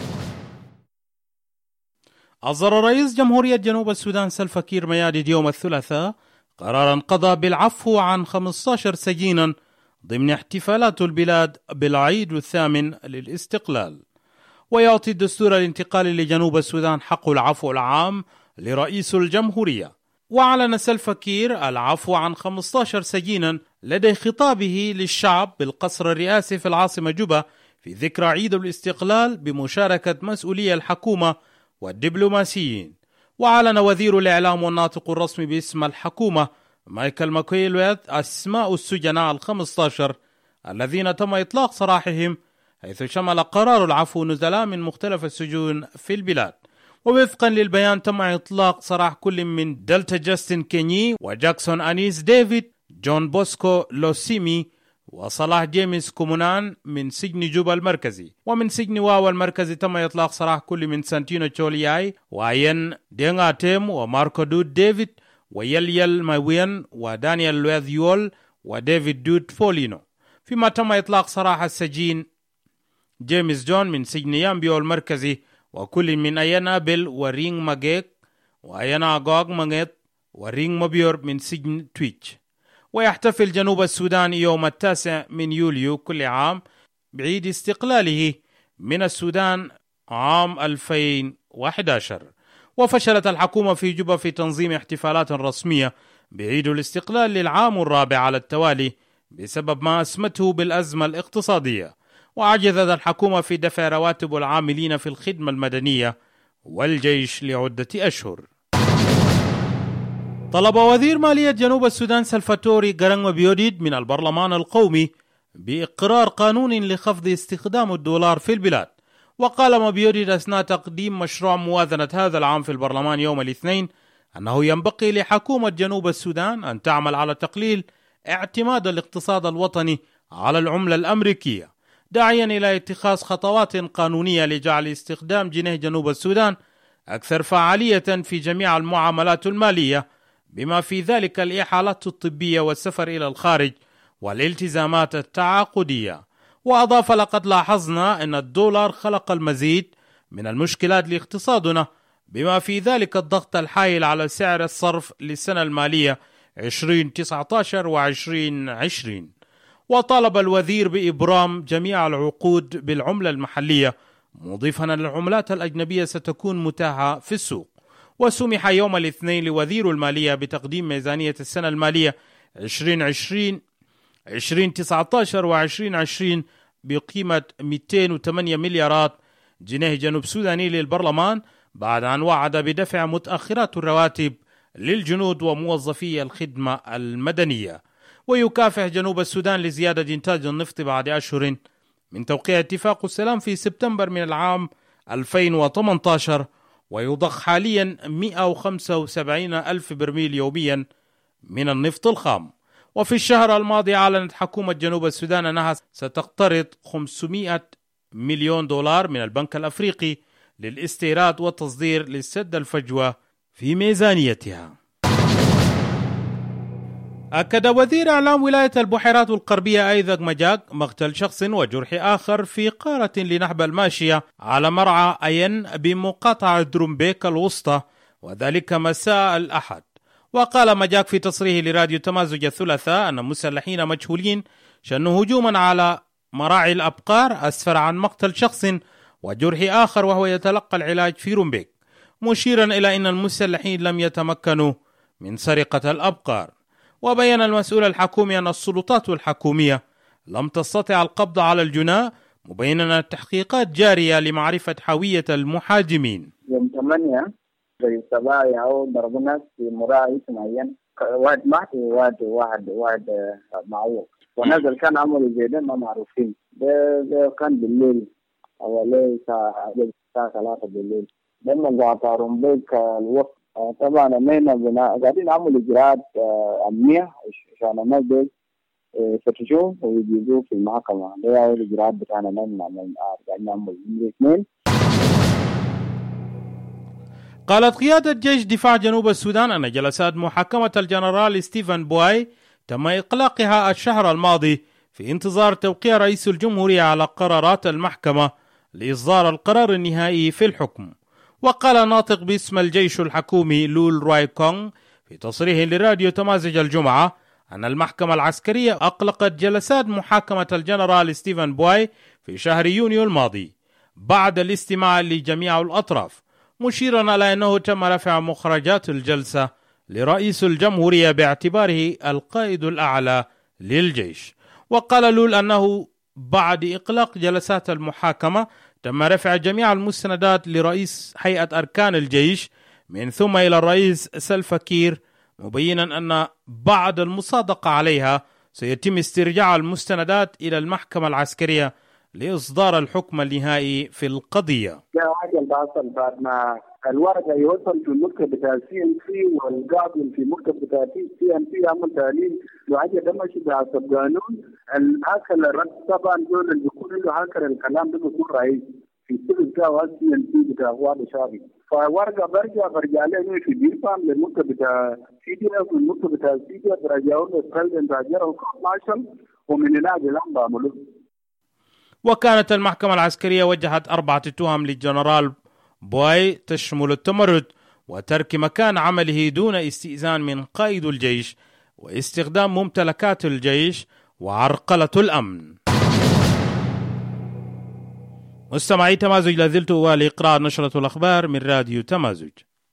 أصدر رئيس جمهورية جنوب السودان سلفا كير مياديد يوم الثلاثاء قرارا قضى بالعفو عن خمسة عشر سجينا ضمن احتفالات البلاد بالعيد الثامن للاستقلال. ويعطي الدستور الانتقالي لجنوب السودان حق العفو العام لرئيس الجمهورية. وأعلن سلفا كير العفو عن خمسة عشر سجينا لدى خطابه للشعب بالقصر الرئاسي في العاصمة جوبا في ذكرى عيد الاستقلال بمشاركة مسؤولي الحكومة والدبلوماسيين. وأعلن وزير الإعلام والناطق الرسمي باسم الحكومة مايكل ماكويلويت أسماء السجناء الخمسة عشر الذين تم إطلاق سراحهم، حيث شمل قرار العفو نزلاء من مختلف السجون في البلاد. ووفقا للبيان تم إطلاق سراح كل من دلتا جاستن كيني وجاكسون أنيس ديفيد، جون بوسكو لوسيمي، وصلاح جيمس كومونان من سجن جوبا المركزي. ومن سجن واوا المركزي تم إطلاق سراح كل من سانتينو تشولياي وأين دينغا تيم وماركو دود ديفيد ويليل ماوين ودانيال لويذيول وديفيد دود فولينو. فيما تم إطلاق سراح السجين جيمس جون من سجن يامبيو المركزي وكل من أينا بيل ورينغ ماجيك وأينا أغوغ مانيت ورينغ مبيور من سجن تويتش. ويحتفل جنوب السودان يوم التاسع من يوليو كل عام بعيد استقلاله من السودان عام ألفين وأحد عشر. وفشلت الحكومة في جوبا في تنظيم احتفالات رسمية بعيد الاستقلال للعام الرابع على التوالي بسبب ما أسمته بالأزمة الاقتصادية. وعجزت الحكومة في دفع رواتب العاملين في الخدمة المدنية والجيش لعدة أشهر. طلب وزير مالية جنوب السودان سلفاتوري غرانغ بيوديد من البرلمان القومي بإقرار قانون لخفض استخدام الدولار في البلاد. وقال مبيوديد أثناء تقديم مشروع موازنة هذا العام في البرلمان يوم الاثنين أنه ينبغي لحكومة جنوب السودان أن تعمل على تقليل اعتماد الاقتصاد الوطني على العملة الأمريكية، داعيا إلى اتخاذ خطوات قانونية لجعل استخدام جنيه جنوب السودان أكثر فعالية في جميع المعاملات المالية، بما في ذلك الإحالات الطبية والسفر إلى الخارج والالتزامات التعاقدية. وأضاف: لقد لاحظنا أن الدولار خلق المزيد من المشكلات لاقتصادنا، بما في ذلك الضغط الحائل على سعر الصرف للسنة المالية عشرين تسعة عشر وعشرين عشرين. وطالب الوزير بإبرام جميع العقود بالعملة المحلية، مضيفا أن العملات الأجنبية ستكون متاحة في السوق. وسمح يوم الاثنين لوزير المالية بتقديم ميزانية السنة المالية عشرين عشرين عشرين تسعة عشر وعشرين عشرين بقيمة مئتين وثمانية مليارات جنيه جنوب سوداني للبرلمان، بعد أن وعد بدفع متأخرات الرواتب للجنود وموظفي الخدمة المدنية. ويكافح جنوب السودان لزيادة إنتاج النفط بعد أشهر من توقيع اتفاق السلام في سبتمبر من العام ألفين وثمانية عشر، ويضخ حاليا مئة وخمسة وسبعين ألف برميل يوميا من النفط الخام. وفي الشهر الماضي أعلنت حكومة جنوب السودان أنها ستقترض خمسمئة مليون دولار من البنك الأفريقي للاستيراد والتصدير لسد الفجوة في ميزانيتها. أكد وزير إعلام ولاية البحيرات الغربية أيزك مجاك مقتل شخص وجرح آخر في قارة لنحب الماشية على مرعى أين بمقاطعة درومبيك الوسطى، وذلك مساء الأحد. وقال مجاك في تصريح لراديو تمازج الثلاثاء أن مسلحين مجهولين شنوا هجوما على مراعي الأبقار أسفر عن مقتل شخص وجرح آخر وهو يتلقى العلاج في رومبيك، مشيرا إلى أن المسلحين لم يتمكنوا من سرقة الأبقار. وبين المسؤول الحكومي أن السلطات الحكومية لم تستطع القبض على الجناة، مبينا أن التحقيقات جارية لمعرفة هوية المحاجمين. يوم ثمانية في الصباح أو ضربنا في مراعي معين، واحد مات وواحد واحد واحد معوق، ونزل كان عمل زيدان ما معروفين. ده, ده كان بالليل أولي الساعة ثلاثة بالليل. لما قاطع رومبيك الوقت طبعا أمينا بنا قاعدين نعمل إجراءات أمنية عشان الناس دي يفتشوه ويجيبوه في المحكمة. ده هو الإجراءات بتاعنا نعمل قاعدين نعمل الاثنين. قالت قيادة جيش دفاع جنوب السودان أن جلسات محاكمة الجنرال ستيفن بواي تم إغلاقها الشهر الماضي في انتظار توقيع رئيس الجمهورية على قرارات المحكمة لإصدار القرار النهائي في الحكم. وقال ناطق باسم الجيش الحكومي لول راي كونغ في تصريح لراديو تمازج الجمعة أن المحكمة العسكرية أقلقت جلسات محاكمة الجنرال ستيفن بواي في شهر يونيو الماضي بعد الاستماع لجميع الأطراف، مشيرا على أنه تم رفع مخرجات الجلسة لرئيس الجمهورية باعتباره القائد الأعلى للجيش. وقال لول أنه بعد إغلاق جلسات المحاكمة تم رفع جميع المستندات لرئيس هيئة أركان الجيش من ثم إلى الرئيس سلفا كير، مبينا أن بعد المصادقة عليها سيتم استرجاع المستندات إلى المحكمة العسكرية لإصدار الحكم النهائي في القضية. لا حاجة الباصل بعد ما الورقة يوصل في المكتب بتاع سي ان سي والقاضي في المكتب بتاع سي ان سي عمل تعليل وحاجة ده ماشي بحسب قانون الأكل الرد. طبعا دول اللي بيقولوا له هكذا الكلام ده بيكون رئيس في السجن بتاع سي ان سي بتاع واد شابي، فورقة برجع برجع له في بيرفام للمكتب بتاع سي دي اف والمكتب بتاع سي دي اف برجعوا له البريزنت راجع وكوت مارشال ومن هناك لهم بعملوا. وكانت المحكمة العسكرية وجهت أربعة تهم للجنرال بواي تشمل التمرد وترك مكان عمله دون استئذان من قائد الجيش واستخدام ممتلكات الجيش وعرقلة الأمن. مستمعي تمازج، لازلت ولإقراء نشرة الأخبار من راديو تمازج.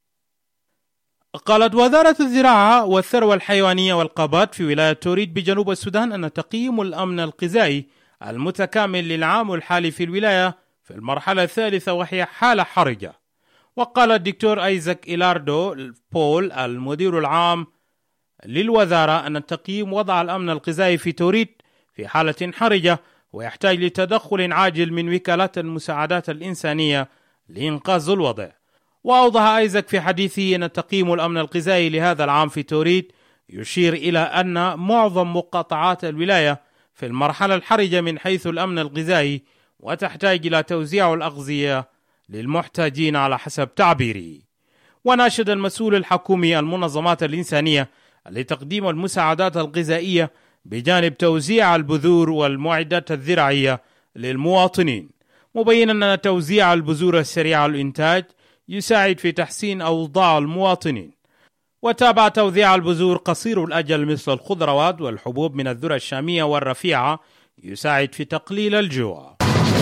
قالت وزارة الزراعة والثروة الحيوانية والغابات في ولاية توريد بجنوب السودان أن تقييم الأمن الغذائي المتكامل للعام الحالي في الولاية في المرحلة الثالثة وهي حالة حرجة. وقال الدكتور أيزاك إلاردو بول المدير العام للوزارة أن تقييم وضع الأمن الغذائي في توريد في حالة حرجة ويحتاج لتدخل عاجل من وكالات المساعدات الإنسانية لإنقاذ الوضع. وأوضح أيزاك في حديثه أن تقييم الأمن الغذائي لهذا العام في توريد يشير إلى أن معظم مقاطعات الولاية في المرحلة الحرجة من حيث الأمن الغذائي وتحتاج إلى توزيع الأغذية للمحتاجين على حسب تعبيره. وناشد المسؤول الحكومي المنظمات الإنسانية لتقديم المساعدات الغذائية بجانب توزيع البذور والمعدات الزراعية للمواطنين، مبينا أن توزيع البذور السريعة الإنتاج يساعد في تحسين أوضاع المواطنين. وتابع توزيع البذور قصير الأجل مثل الخضروات والحبوب من الذرة الشامية والرفيعة يساعد في تقليل الجوع.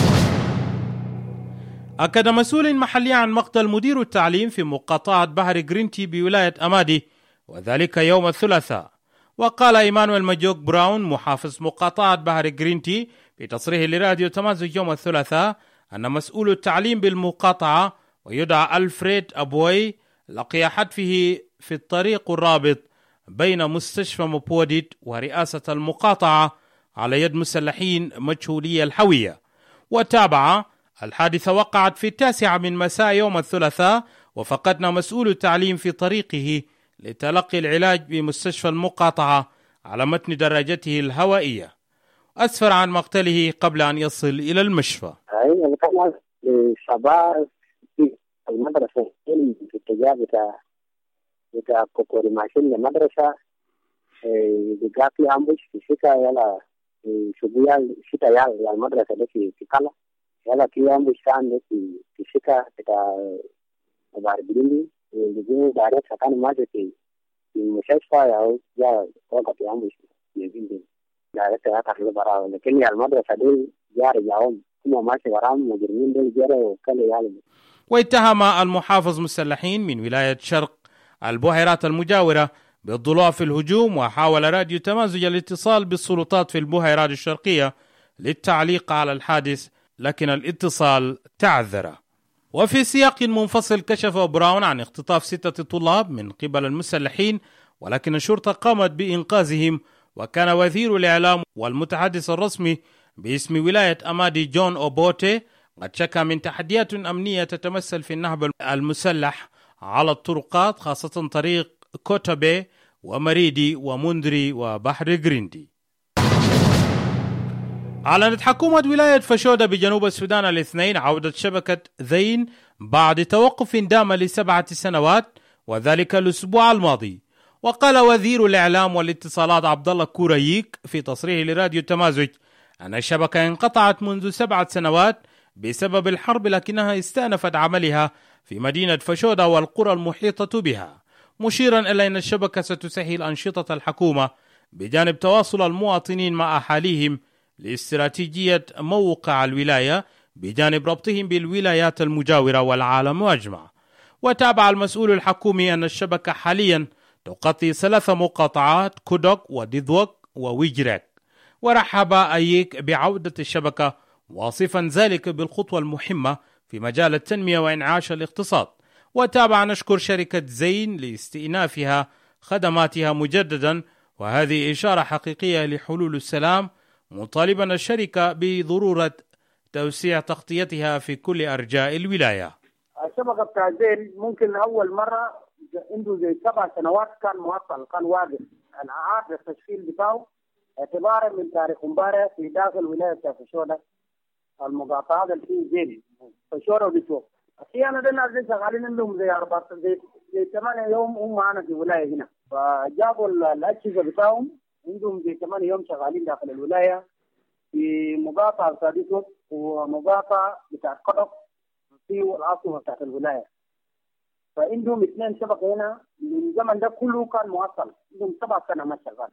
أكد مسؤول محلي عن مقتل مدير التعليم في مقاطعة بحر جرينتي بولاية أمادي، وذلك يوم الثلاثاء. وقال إيمانويل ماجوك براون محافظ مقاطعة بحر جرينتي في تصريح لراديو تمازج يوم الثلاثاء أن مسؤول التعليم بالمقاطعة ويدعى ألفريد أبوي لقي حتفه في الطريق الرابط بين مستشفى مبوديت ورئاسة المقاطعة على يد مسلحين مجهولي الهوية. وتابع: الحادثة وقعت في التاسعة من مساء يوم الثلاثاء، وفقدنا مسؤول التعليم في طريقه لتلقي العلاج بمستشفى المقاطعة على متن دراجته الهوائية. أسفر عن مقتله قبل أن يصل إلى المشفى. أيوة، كان الشباب في المدرسة في اتجاه بتاع بتاع كوكوري ماشين المدرسة، بقى في أمبوش في شتا يلا شبيا شتا يلا المدرسة دي في في كلا يلا في أمبوش كان في في شتا بتاع باربيلي اللي دارت كان ما في في المستشفى أو جا وقت أمبوش يجين دارت هذا برا، لكن المدرسة دي جار يوم كم ماشي ورام مجرمين دول جروا كل يعلم. واتهم المحافظ مسلحين من ولاية شرق البحيرات المجاورة بالضلوع في الهجوم، وحاول راديو تمازج الاتصال بالسلطات في البحيرات الشرقية للتعليق على الحادث، لكن الاتصال تعذر. وفي سياق منفصل كشف براون عن اختطاف ستة طلاب من قبل المسلحين، ولكن الشرطة قامت بإنقاذهم. وكان وزير الإعلام والمتحدث الرسمي باسم ولاية أمادي جون أوبوتي قد شكى من تحديات أمنية تتمثل في النهب المسلح على الطرقات، خاصة طريق كوتابي ومريدي ومندري وبحر جريندي. أعلنت حكومة ولاية فشودة بجنوب السودان الاثنين عودة شبكة ذين بعد توقف دام لسبعة سنوات، وذلك الأسبوع الماضي. وقال وزير الإعلام والاتصالات عبد الله كورييك في تصريح لراديو تمازج أن الشبكة انقطعت منذ سبعة سنوات بسبب الحرب، لكنها استأنفت عملها في مدينة فشودة والقرى المحيطة بها، مشيرا إلى أن الشبكة ستسهل أنشطة الحكومة بجانب تواصل المواطنين مع أهاليهم لاستراتيجية موقع الولاية بجانب ربطهم بالولايات المجاورة والعالم أجمع. وتابع المسؤول الحكومي أن الشبكة حاليا تغطي ثلاث مقاطعات: كودوك وديدوك وويجريك. ورحب أيك بعودة الشبكة، واصفا ذلك بالخطوة المهمة في مجال التنمية وإنعاش الاقتصاد. وتابع نشكر شركة زين لاستئنافها خدماتها مجددا، وهذه إشارة حقيقية لحلول السلام، مطالبا الشركة بضرورة توسيع تغطيتها في كل أرجاء الولاية. الشبكة بتاع زين ممكن أول مرة عنده زي سبع سنوات كان معطل، كان واقف. العقد التشكيل بتاعه اعتبارا من تاريخ امبارح في داخل ولاية فشودة المقاطعات اللي فيه زين فشودة وديتوك. أحيانا ده الناس دي شغالين عندهم زي أربعة زي زي ثمانية يوم هم معنا في الولاية هنا، فجابوا الأجهزة بتاعهم عندهم زي ثمانية يوم شغالين داخل الولاية في مقاطعة بتاع ديتوك ومقاطعة بتاع قدق في العاصمة بتاعت الولاية. فعندهم اثنين شبكة هنا من الزمن ده كله كان معطل، عندهم سبع سنة ما شغال.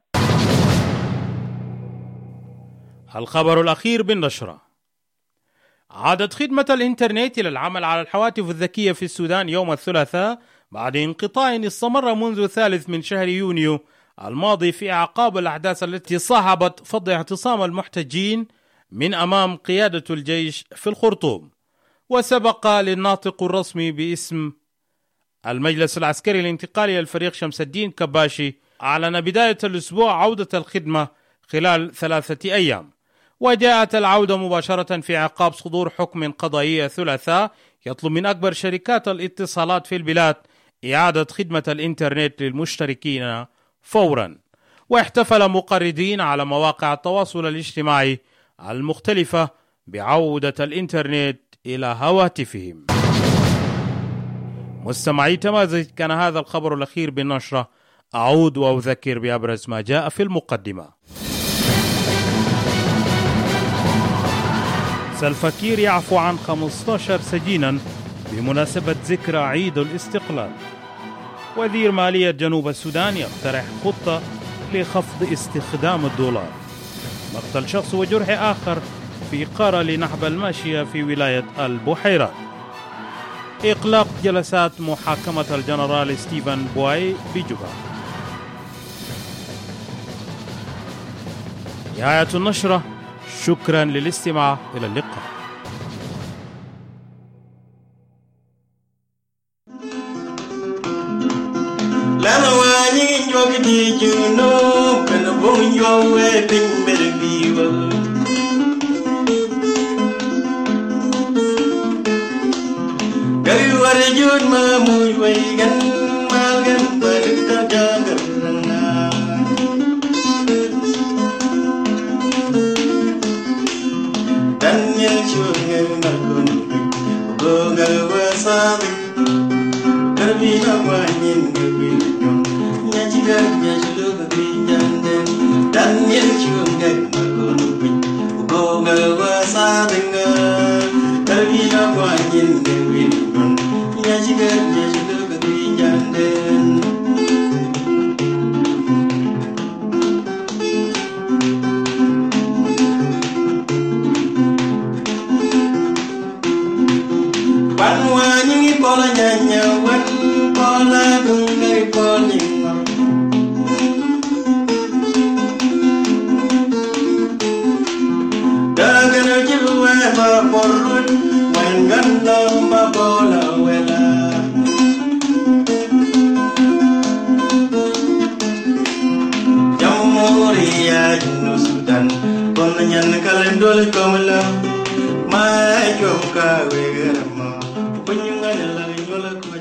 الخبر الأخير بالنشرة: عادت خدمة الإنترنت إلى العمل على الهواتف الذكية في السودان يوم الثلاثاء بعد انقطاع استمر منذ الثالث من شهر يونيو الماضي في أعقاب الأحداث التي صاحبت فض اعتصام المحتجين من أمام قيادة الجيش في الخرطوم. وسبق للناطق الرسمي باسم المجلس العسكري الانتقالي للفريق شمس الدين كباشي أعلن بداية الأسبوع عودة الخدمة خلال ثلاثة أيام، وجاءت العودة مباشرة في عقاب صدور حكم قضائي الثلاثاء يطلب من أكبر شركات الاتصالات في البلاد إعادة خدمة الإنترنت للمشتركين فورا. واحتفل مقردين على مواقع التواصل الاجتماعي المختلفة بعودة الإنترنت إلى هواتفهم. مستمعي تمازج، كان هذا الخبر الأخير بالنشرة. أعود وأذكر بأبرز ما جاء في المقدمة. سلفا كير يعفو عن خمسة عشر سجينا بمناسبة ذكرى عيد الاستقلال. وزير مالية جنوب السودان يقترح خطة لخفض استخدام الدولار. مقتل شخص وجرح آخر في قرى لنحب الماشية في ولاية البحيرات. إغلاق جلسات محاكمة الجنرال ستيفن بواي بجوبا. نهاية النشرة، شكرا للاستماع، إلى اللقاء. Lama wani njogi di juno kana bonjo we ting berbiwa. Gari warjud ma muy we gan malgan barka jagarna. Daniel chungal nakun gogal wasabi. Garbi awanyin Daniel chungai makonu bin ugonga wasadinga kalina wanyin dewin nun nyajiga nyajiga gadijanden wan wanyin pola nyanya wan pola dungai polin porrut manganda mabola wela Jamhuriya Jinu Sudan konyan kalendol komla ma joka wegerma punyungan la nyola ko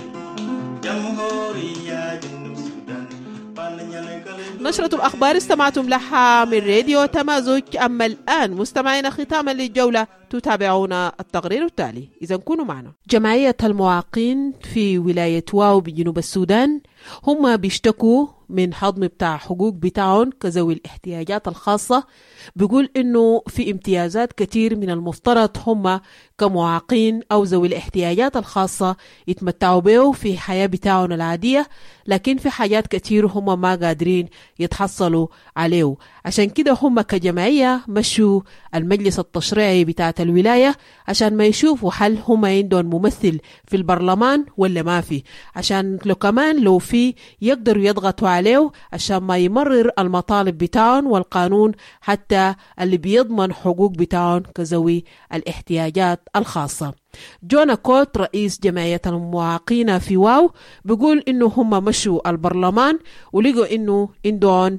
Jamhuriya Jinu Sudan panyan kalendol. نشرة الأخبار استمعتم لها من راديو تمازج. أما الآن مستمعين ختاما للجولة تتابعون التقرير التالي، إذا كونوا معنا. جمعية المعاقين في ولاية واو بجنوب السودان هم بيشتكوا من حضم بتاع حقوق بتاعهم كذوي الاحتياجات الخاصة. بيقول إنه في امتيازات كتير من المفترض هم كمعاقين أو ذوي الاحتياجات الخاصة يتمتعوا به في حياة بتاعهم العادية، لكن في حاجات كتير هم ما قادرين يتحصلوا عليه. عشان كده هم كجمعية مشوا المجلس التشريعي بتاعت الولاية عشان ما يشوفوا هل هم عندهم ممثل في البرلمان ولا ما في، عشان لو كمان لو في يقدروا يضغطوا عليه عشان ما يمرر المطالب بتاعهم والقانون حتى اللي بيضمن حقوق بتاعهم كذوي الاحتياجات الخاصة. جونا كوت رئيس جمعية المعاقين في واو بيقول إنه هم مشوا البرلمان ولقوا إنه عندهم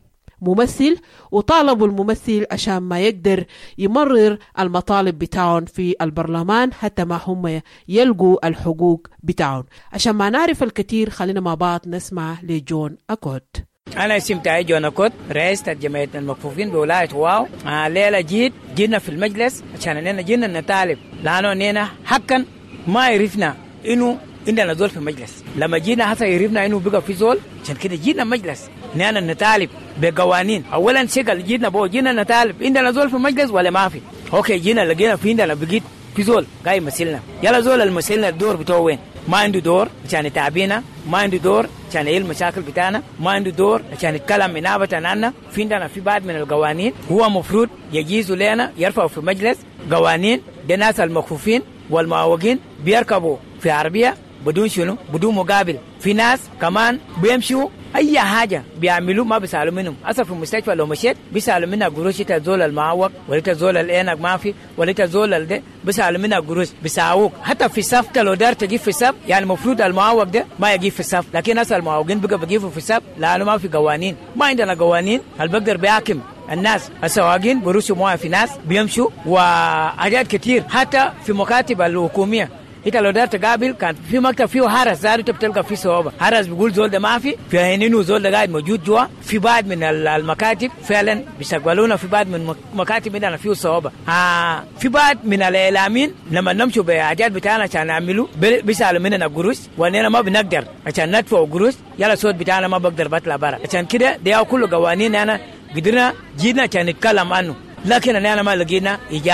ممثل وطالبوا الممثل عشان ما يقدر يمرر المطالب بتاعهم في البرلمان حتى ما هم يلقوا الحقوق بتاعهم. عشان ما نعرف الكثير خلينا مع بعض نسمع لجون أكوت. أنا اسم تاعي جون أكوت، رئيس جمعية المكفوفين بولاية واو. آه ليلة جيت جينا في المجلس عشان إننا جينا نطالب لأنه إننا حقا ما عرفنا إنه عندنا زول في المجلس. لما جينا هسه عرفنا إنه بقى في زول، عشان كده جينا مجلس إننا نطالب بقوانين. أولا شغل جينا بو جينا نطالب عندنا زول في المجلس ولا ما في. أوكي جينا لقينا في عندنا بقيت في زول قاعد يمثلنا. يلا زول المثلنا الدور بتوعه وين؟ ما عنده دور عشان يتعبينا، ما عنده دور عشان يحل المشاكل بتاعنا، ما عنده دور عشان يتكلم منابة عننا. في عندنا في بعض من القوانين هو مفروض يجيزوا لنا يرفعوا في مجلس قوانين. دي ناس المكفوفين والمعوقين بيركبوا في عربية بدون شنو؟ بدون مقابل. في ناس كمان بيمشوا اي حاجه بيعملوا ما بيسالوا منهم. اصلا في المستشفى لو مشيت بيسالوا منها قروش، انت زول المعوق ولا انت زول العينك ما في ولا انت زول الده، بيسالوا منها قروش بيساووك. حتى في الصف لو دار تجيب في الصف، يعني المفروض المعوق ده ما يجيب في الصف، لكن ناس المعوقين بقى بيجيبوا في الصف لانه ما في قوانين. ما عندنا قوانين هل بقدر بيحكم الناس. السواقين برشوا مويه في ناس بيمشوا وحاجات كتير. حتى في مكاتب الحكوميه انت لو دار تقابل كان في مكتب فيه حرس زاري بتلقى فيه صعوبه. حرس بيقول زول ده ما في، في عينينه زول ده قاعد موجود جوا. في بعض من المكاتب فعلا بيستقبلونا، في بعض من المكاتب عندنا فيه صعوبه. آه في بعض من الاعلاميين لما نمشوا بحاجات بتاعنا عشان نعملوا بيسالوا مننا قروش واننا ما بنقدر عشان ندفع قروش. يلا صوت بتاعنا ما بقدر بطلع برا. عشان كده ده كله قوانين انا قدرنا جينا عشان نتكلم عنه، لكن انا ما لقينا اجابه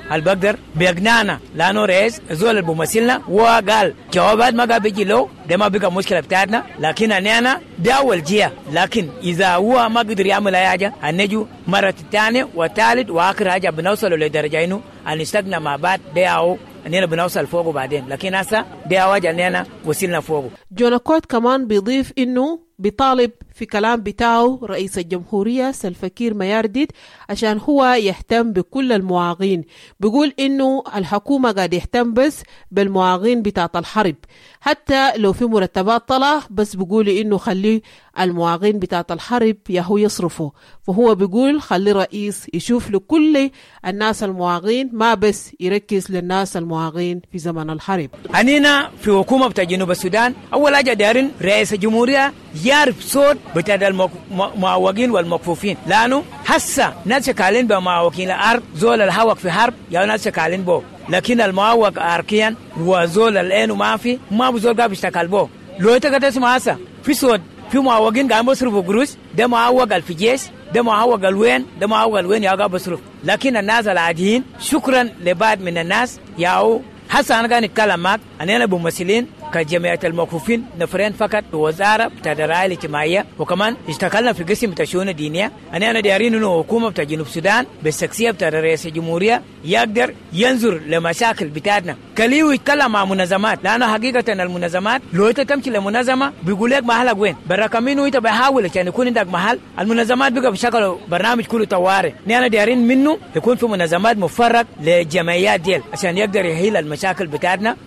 البقدر بيقنعنا لانه رئيس زول الممثلنا وقال جوابات ما قال بيجي له ده ما بقى مشكله بتاعتنا، لكن انا ده اول جهه، لكن اذا هو ما قدر يعمل اي حاجه هنجوا مره الثانيه والثالث واخر حاجه بنوصلوا لدرجه انه نستغنى مع بعض ده او اننا بنوصل فوقه بعدين، لكن هسه ده واجه اننا وصلنا فوقه. جوناكوت كمان بيضيف انه بيطالب في كلام بتاعه رئيس الجمهورية سلفا كير ميارديت عشان هو يهتم بكل المواطنين. بيقول انه الحكومة قاعد يهتم بس بالمواطنين بتاعت الحرب، حتى لو في مرتبات طلع بس بيقول انه خلي المواطنين بتاعت الحرب يهو يصرفوا. فهو بيقول خلي رئيس يشوف لكل الناس المواطنين، ما بس يركز للناس المواطنين في زمن الحرب. أنينا في حكومة بتاع جنوب السودان أول حاجة دارين رئيس الجمهورية يعرف صوت بتاع المعوقين والمكفوفين، لأنه هسه ناس شكالين بمعوقين الأرض زول الهوق في حرب يا ناس شكالين بو، لكن المعوق أركيا وزول الآن ما في ما بزول قاب يشتكال بو. لو يتقدر تسمع هسه في صوت في معوقين قام بصرفوا قروش، ده معوق في جيش، ده معوق الوين، ده معوق الوين يا قاب بصرف، لكن الناس العاديين شكرا لبعض من الناس ياو هسه أنا قاعد نتكلم معك أنا بممثلين كجمعية الموقوفين نفرين فقط بوزارة بتاع الرعاية الاجتماعية، وكمان اشتغلنا في قسم بتاع الشؤون الدينية. أنا أنا دايرين إنه حكومة بتاع جنوب السودان بالشخصية بتاع رئيس الجمهورية يقدر ينظر لمشاكل بتاعتنا، كليو يتكلم مع منظمات، لأنه حقيقة المنظمات لو أنت تمشي لمنظمة بيقول لك محلك وين، برقمينه أنت بحاول عشان يكون عندك محل. المنظمات بقى بشكل برنامج كله طوارئ، أنا دايرين منه يكون في منظمات مفرق للجمعيات ديل عشان يقدر يحل المشاكل بتاعتنا،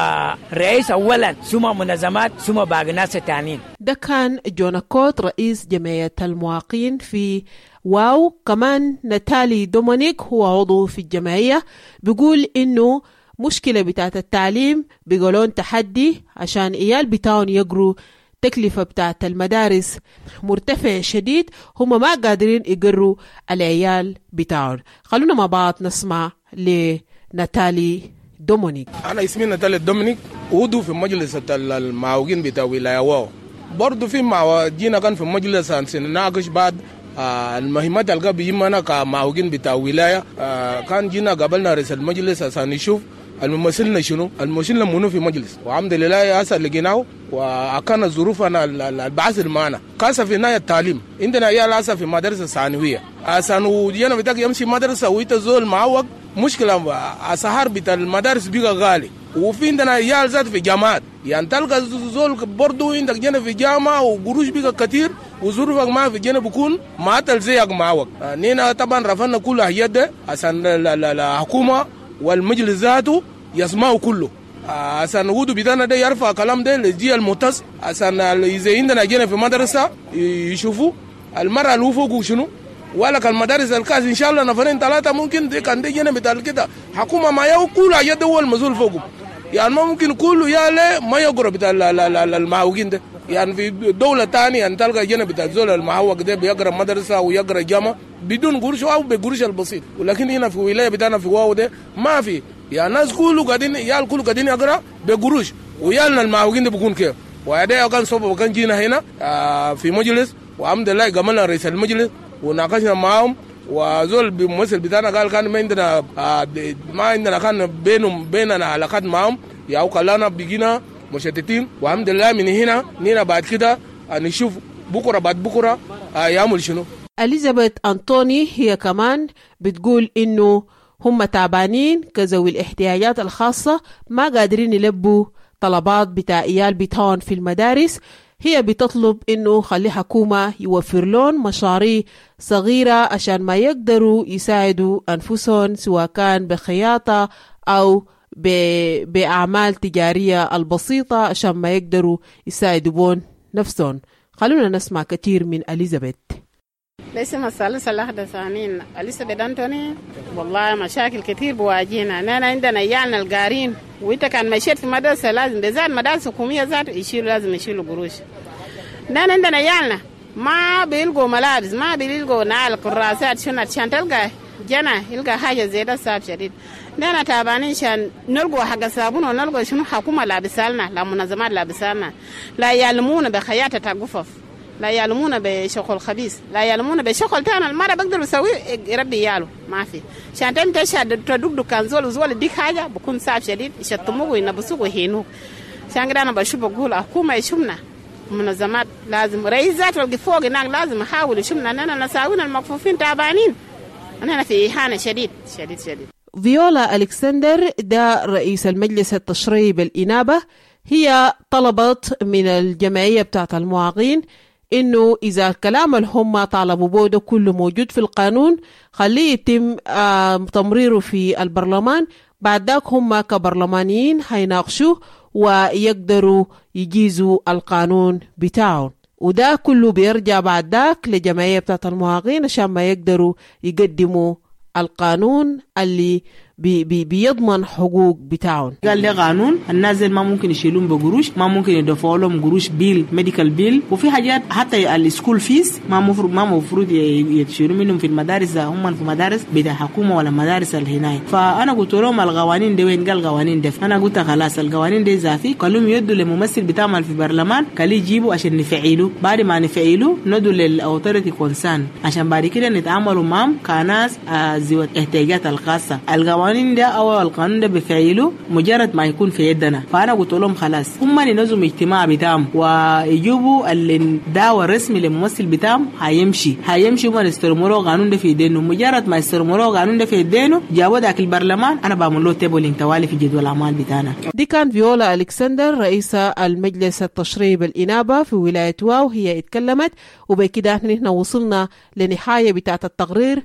ورئيس أولا ثم منظمات ثم باقي الناس التانيين. ده كان جوناكوت رئيس جمعية المواطنين في واو. كمان ناتالي دومينيك هو عضو في الجمعية، بيقول إنه مشكلة بتاعت التعليم بيقولون تحدي عشان إيال بتاعون يقروا، تكلفة بتاعت المدارس مرتفع شديد، هم ما قادرين يقروا العيال بتاعون. خلونا مع بعض نسمع لناتالي دومينيك. أنا اسمي ناتالي دومينيك، عضو في مجلس المعوقين بتاع ولاية واو. برضو في مع جينا كان في مجلس نناقش بعد آه المهمات اللي بيهمنا كمعوقين بتاع ولاية. آه كان جينا قبلنا رئيس المجلس عشان نشوف الممثلنا شنو الممثلنا منو في مجلس، والحمد لله هسه لقيناه وكان ظروفنا البعث معنا كاسه في نهايه التعليم. عندنا عيال هسه في مدارس الثانويه عشان وجينا بتاعك يمشي مدرسه ويتزول معوق، مشكله السهر بتاع المدارس بقى غالي، وفي عندنا عيال ذات في جامعات، يعني تلقى زول برضو عندك جنة في جامعة وقروش بقى كتير وظروفك ما في جنة بكون ما تلزيك معوق. نينا طبعا رفعنا كل حاجات ده عشان الحكومة والمجلس ذاته يسمعوا كله، عشان ودو بتاعنا ده يرفع كلام ده للجهة المختص، عشان إذا عندنا جنة في مدرسة يشوفوا المرة اللي فوقه شنو، ولك المدارس الكاس ان شاء الله نفرين ثلاثه ممكن دي كان دي جنب بتاع كده حكومه ما يو كل حاجه هو المسؤول فوقه، يعني ما ممكن كله ياله ما يقرب بتاع المعوقين ده. يعني في دوله ثانيه ان تلقى جنب بتاع زول المعوق ده بيقرا مدرسه ويقرا جامعه بدون قروش او بقروش البسيط، ولكن هنا في ولايه بتاعنا في واو ده ما في، يعني الناس كله قاعدين يال كله قاعدين يقرا بقروش، ويالنا المعوقين ده بيكون كيف. وهذا كان سبب كان جينا هنا آه في مجلس، والحمد لله قبلنا رئيس المجلس وناقشنا معهم، وزول بممثل بتاعنا قال كان ما عندنا ما عندنا كان بينهم بيننا علاقات معهم، يا وكلنا بقينا مشتتين. والحمد لله من هنا نينا بعد كده نشوف بكره بعد بكره يعمل شنو. اليزابيث أنطوني هي كمان بتقول إنه هم تعبانين كذوي الاحتياجات الخاصة، ما قادرين يلبوا طلبات بتاع إيال بتاعهم في المدارس. هي بتطلب إنه خلي حكومة يوفر لهم مشاريع صغيرة عشان ما يقدروا يساعدوا أنفسهم، سواء كان بخياطة أو بأعمال تجارية البسيطة عشان ما يقدروا يساعدوا بون نفسهم. خلونا نسمع كتير من إليزابيث. ليس مسألة صلاح دسانين إليزابيث أنتوني، والله مشاكل كتير بواجهنا. أنا عندنا يالنا القارين، وإنت كان مشيت في مدرسة لازم بذات مدارس حكومية ذات يشيلوا لازم يشيلوا قروش. أنا عندنا يالنا ما بيلقوا ملابس، ما بيلقوا نعال كراسات شنط عشان تلقى جنا يلقى حاجة زي ده صعب شديد. نحن تعبانين عشان نلقوا حق صابون ونلقوا شنو حكومة لابسالنا، لا منظمات لابسالنا، لا يعلمونا بخياطة القفف. لا يعلمون بشغل خبيث، لا يعلمون بشغل تانا المرة بقدر يسوي يربي يالو ما في. عشان انت تشهد تدق دكان زول وزول يديك حاجة بكون صعب شديد يشتموك وينبسوك ويهينوك. عشان كده أنا بشوف بقول الحكومة يشوفنا، منظمات لازم رئيس ذات اللي فوق هناك لازم يحاول يشوفنا أننا نساوينا المكفوفين تعبانين، أننا في إهانة شديد شديد شديد. فيولا ألكسندر ده رئيس المجلس التشريعي بالإنابة، هي طلبت من الجمعية بتاعت المعاقين إنه إذا الكلام اللي هم طالبوا بوده كله موجود في القانون خليه يتم تمريره في البرلمان، بعد ذاك هم كبرلمانيين هيناقشوه ويقدروا يجيزوا القانون بتاعهم، وده كله بيرجع بعد ذاك لجمعية بتاعت المعاقين عشان ما يقدروا يقدموا القانون اللي بي بي بيضمن حقوق بتاعهم. قال لي قانون الناس ما ممكن يشيلون بقروش، ما ممكن يدفعوا لهم قروش بيل ميديكال بيل، وفي حاجات حتى السكول فيس ما مفروض ما مفروض يشيلوا منهم في المدارس، هم في مدارس بتاع حكومه ولا مدارس الهنايه. فانا قلت لهم القوانين دي وين؟ قال قوانين دي. انا قلت خلاص القوانين دي زافي، قالوا يدوا للممثل بتاعهم في البرلمان قال يجيبوا عشان نفعلوا، بعد ما نفعلوا ندوا للاوتوريتي كونسان عشان بعد كده نتعاملوا معهم كناس ذوي الاحتياجات الخاصه. القوانين ده او القانون ده بفعله مجرد ما يكون في يدنا. فانا قلت لهم خلاص هم ينظموا اجتماع بتاعهم ويجيبوا الدعوه الرسمي للممثل بتاعهم، هيمشي هيمشي هم يستلموا له قانون ده في يدينه. مجرد ما يستلموا له قانون ده في يدينه جابوا ذاك البرلمان انا بعمل له تيبلينج توالي في جدول الاعمال بتاعنا. دي كان فيولا ألكسندر رئيسة المجلس التشريعي بالإنابة في ولاية واو، هي اتكلمت وبكده احنا وصلنا لنهاية بتاعت التقرير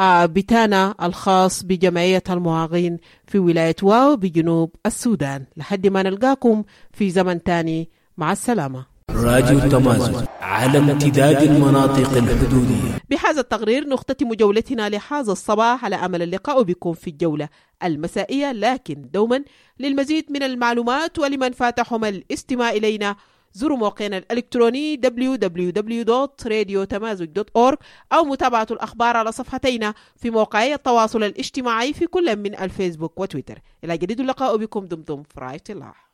بتاعنا الخاص بجمعية المعاقين في ولاية واو بجنوب السودان. لحد ما نلقاكم في زمن تاني، مع السلامة. راديو تمازن على امتداد المناطق الحدودية. بهذا التقرير نختتم جولتنا لهذا الصباح، على أمل اللقاء بكم في الجولة المسائية، لكن دوما للمزيد من المعلومات ولمن فاتحهم الاستماع إلينا زوروا موقعنا الإلكتروني دبليو دبليو دبليو دوت راديو تمازج دوت أورغ أو متابعة الأخبار على صفحتينا في موقعي التواصل الاجتماعي في كل من الفيسبوك وتويتر. إلى جديد اللقاء بكم، دمتم في رعاية الله.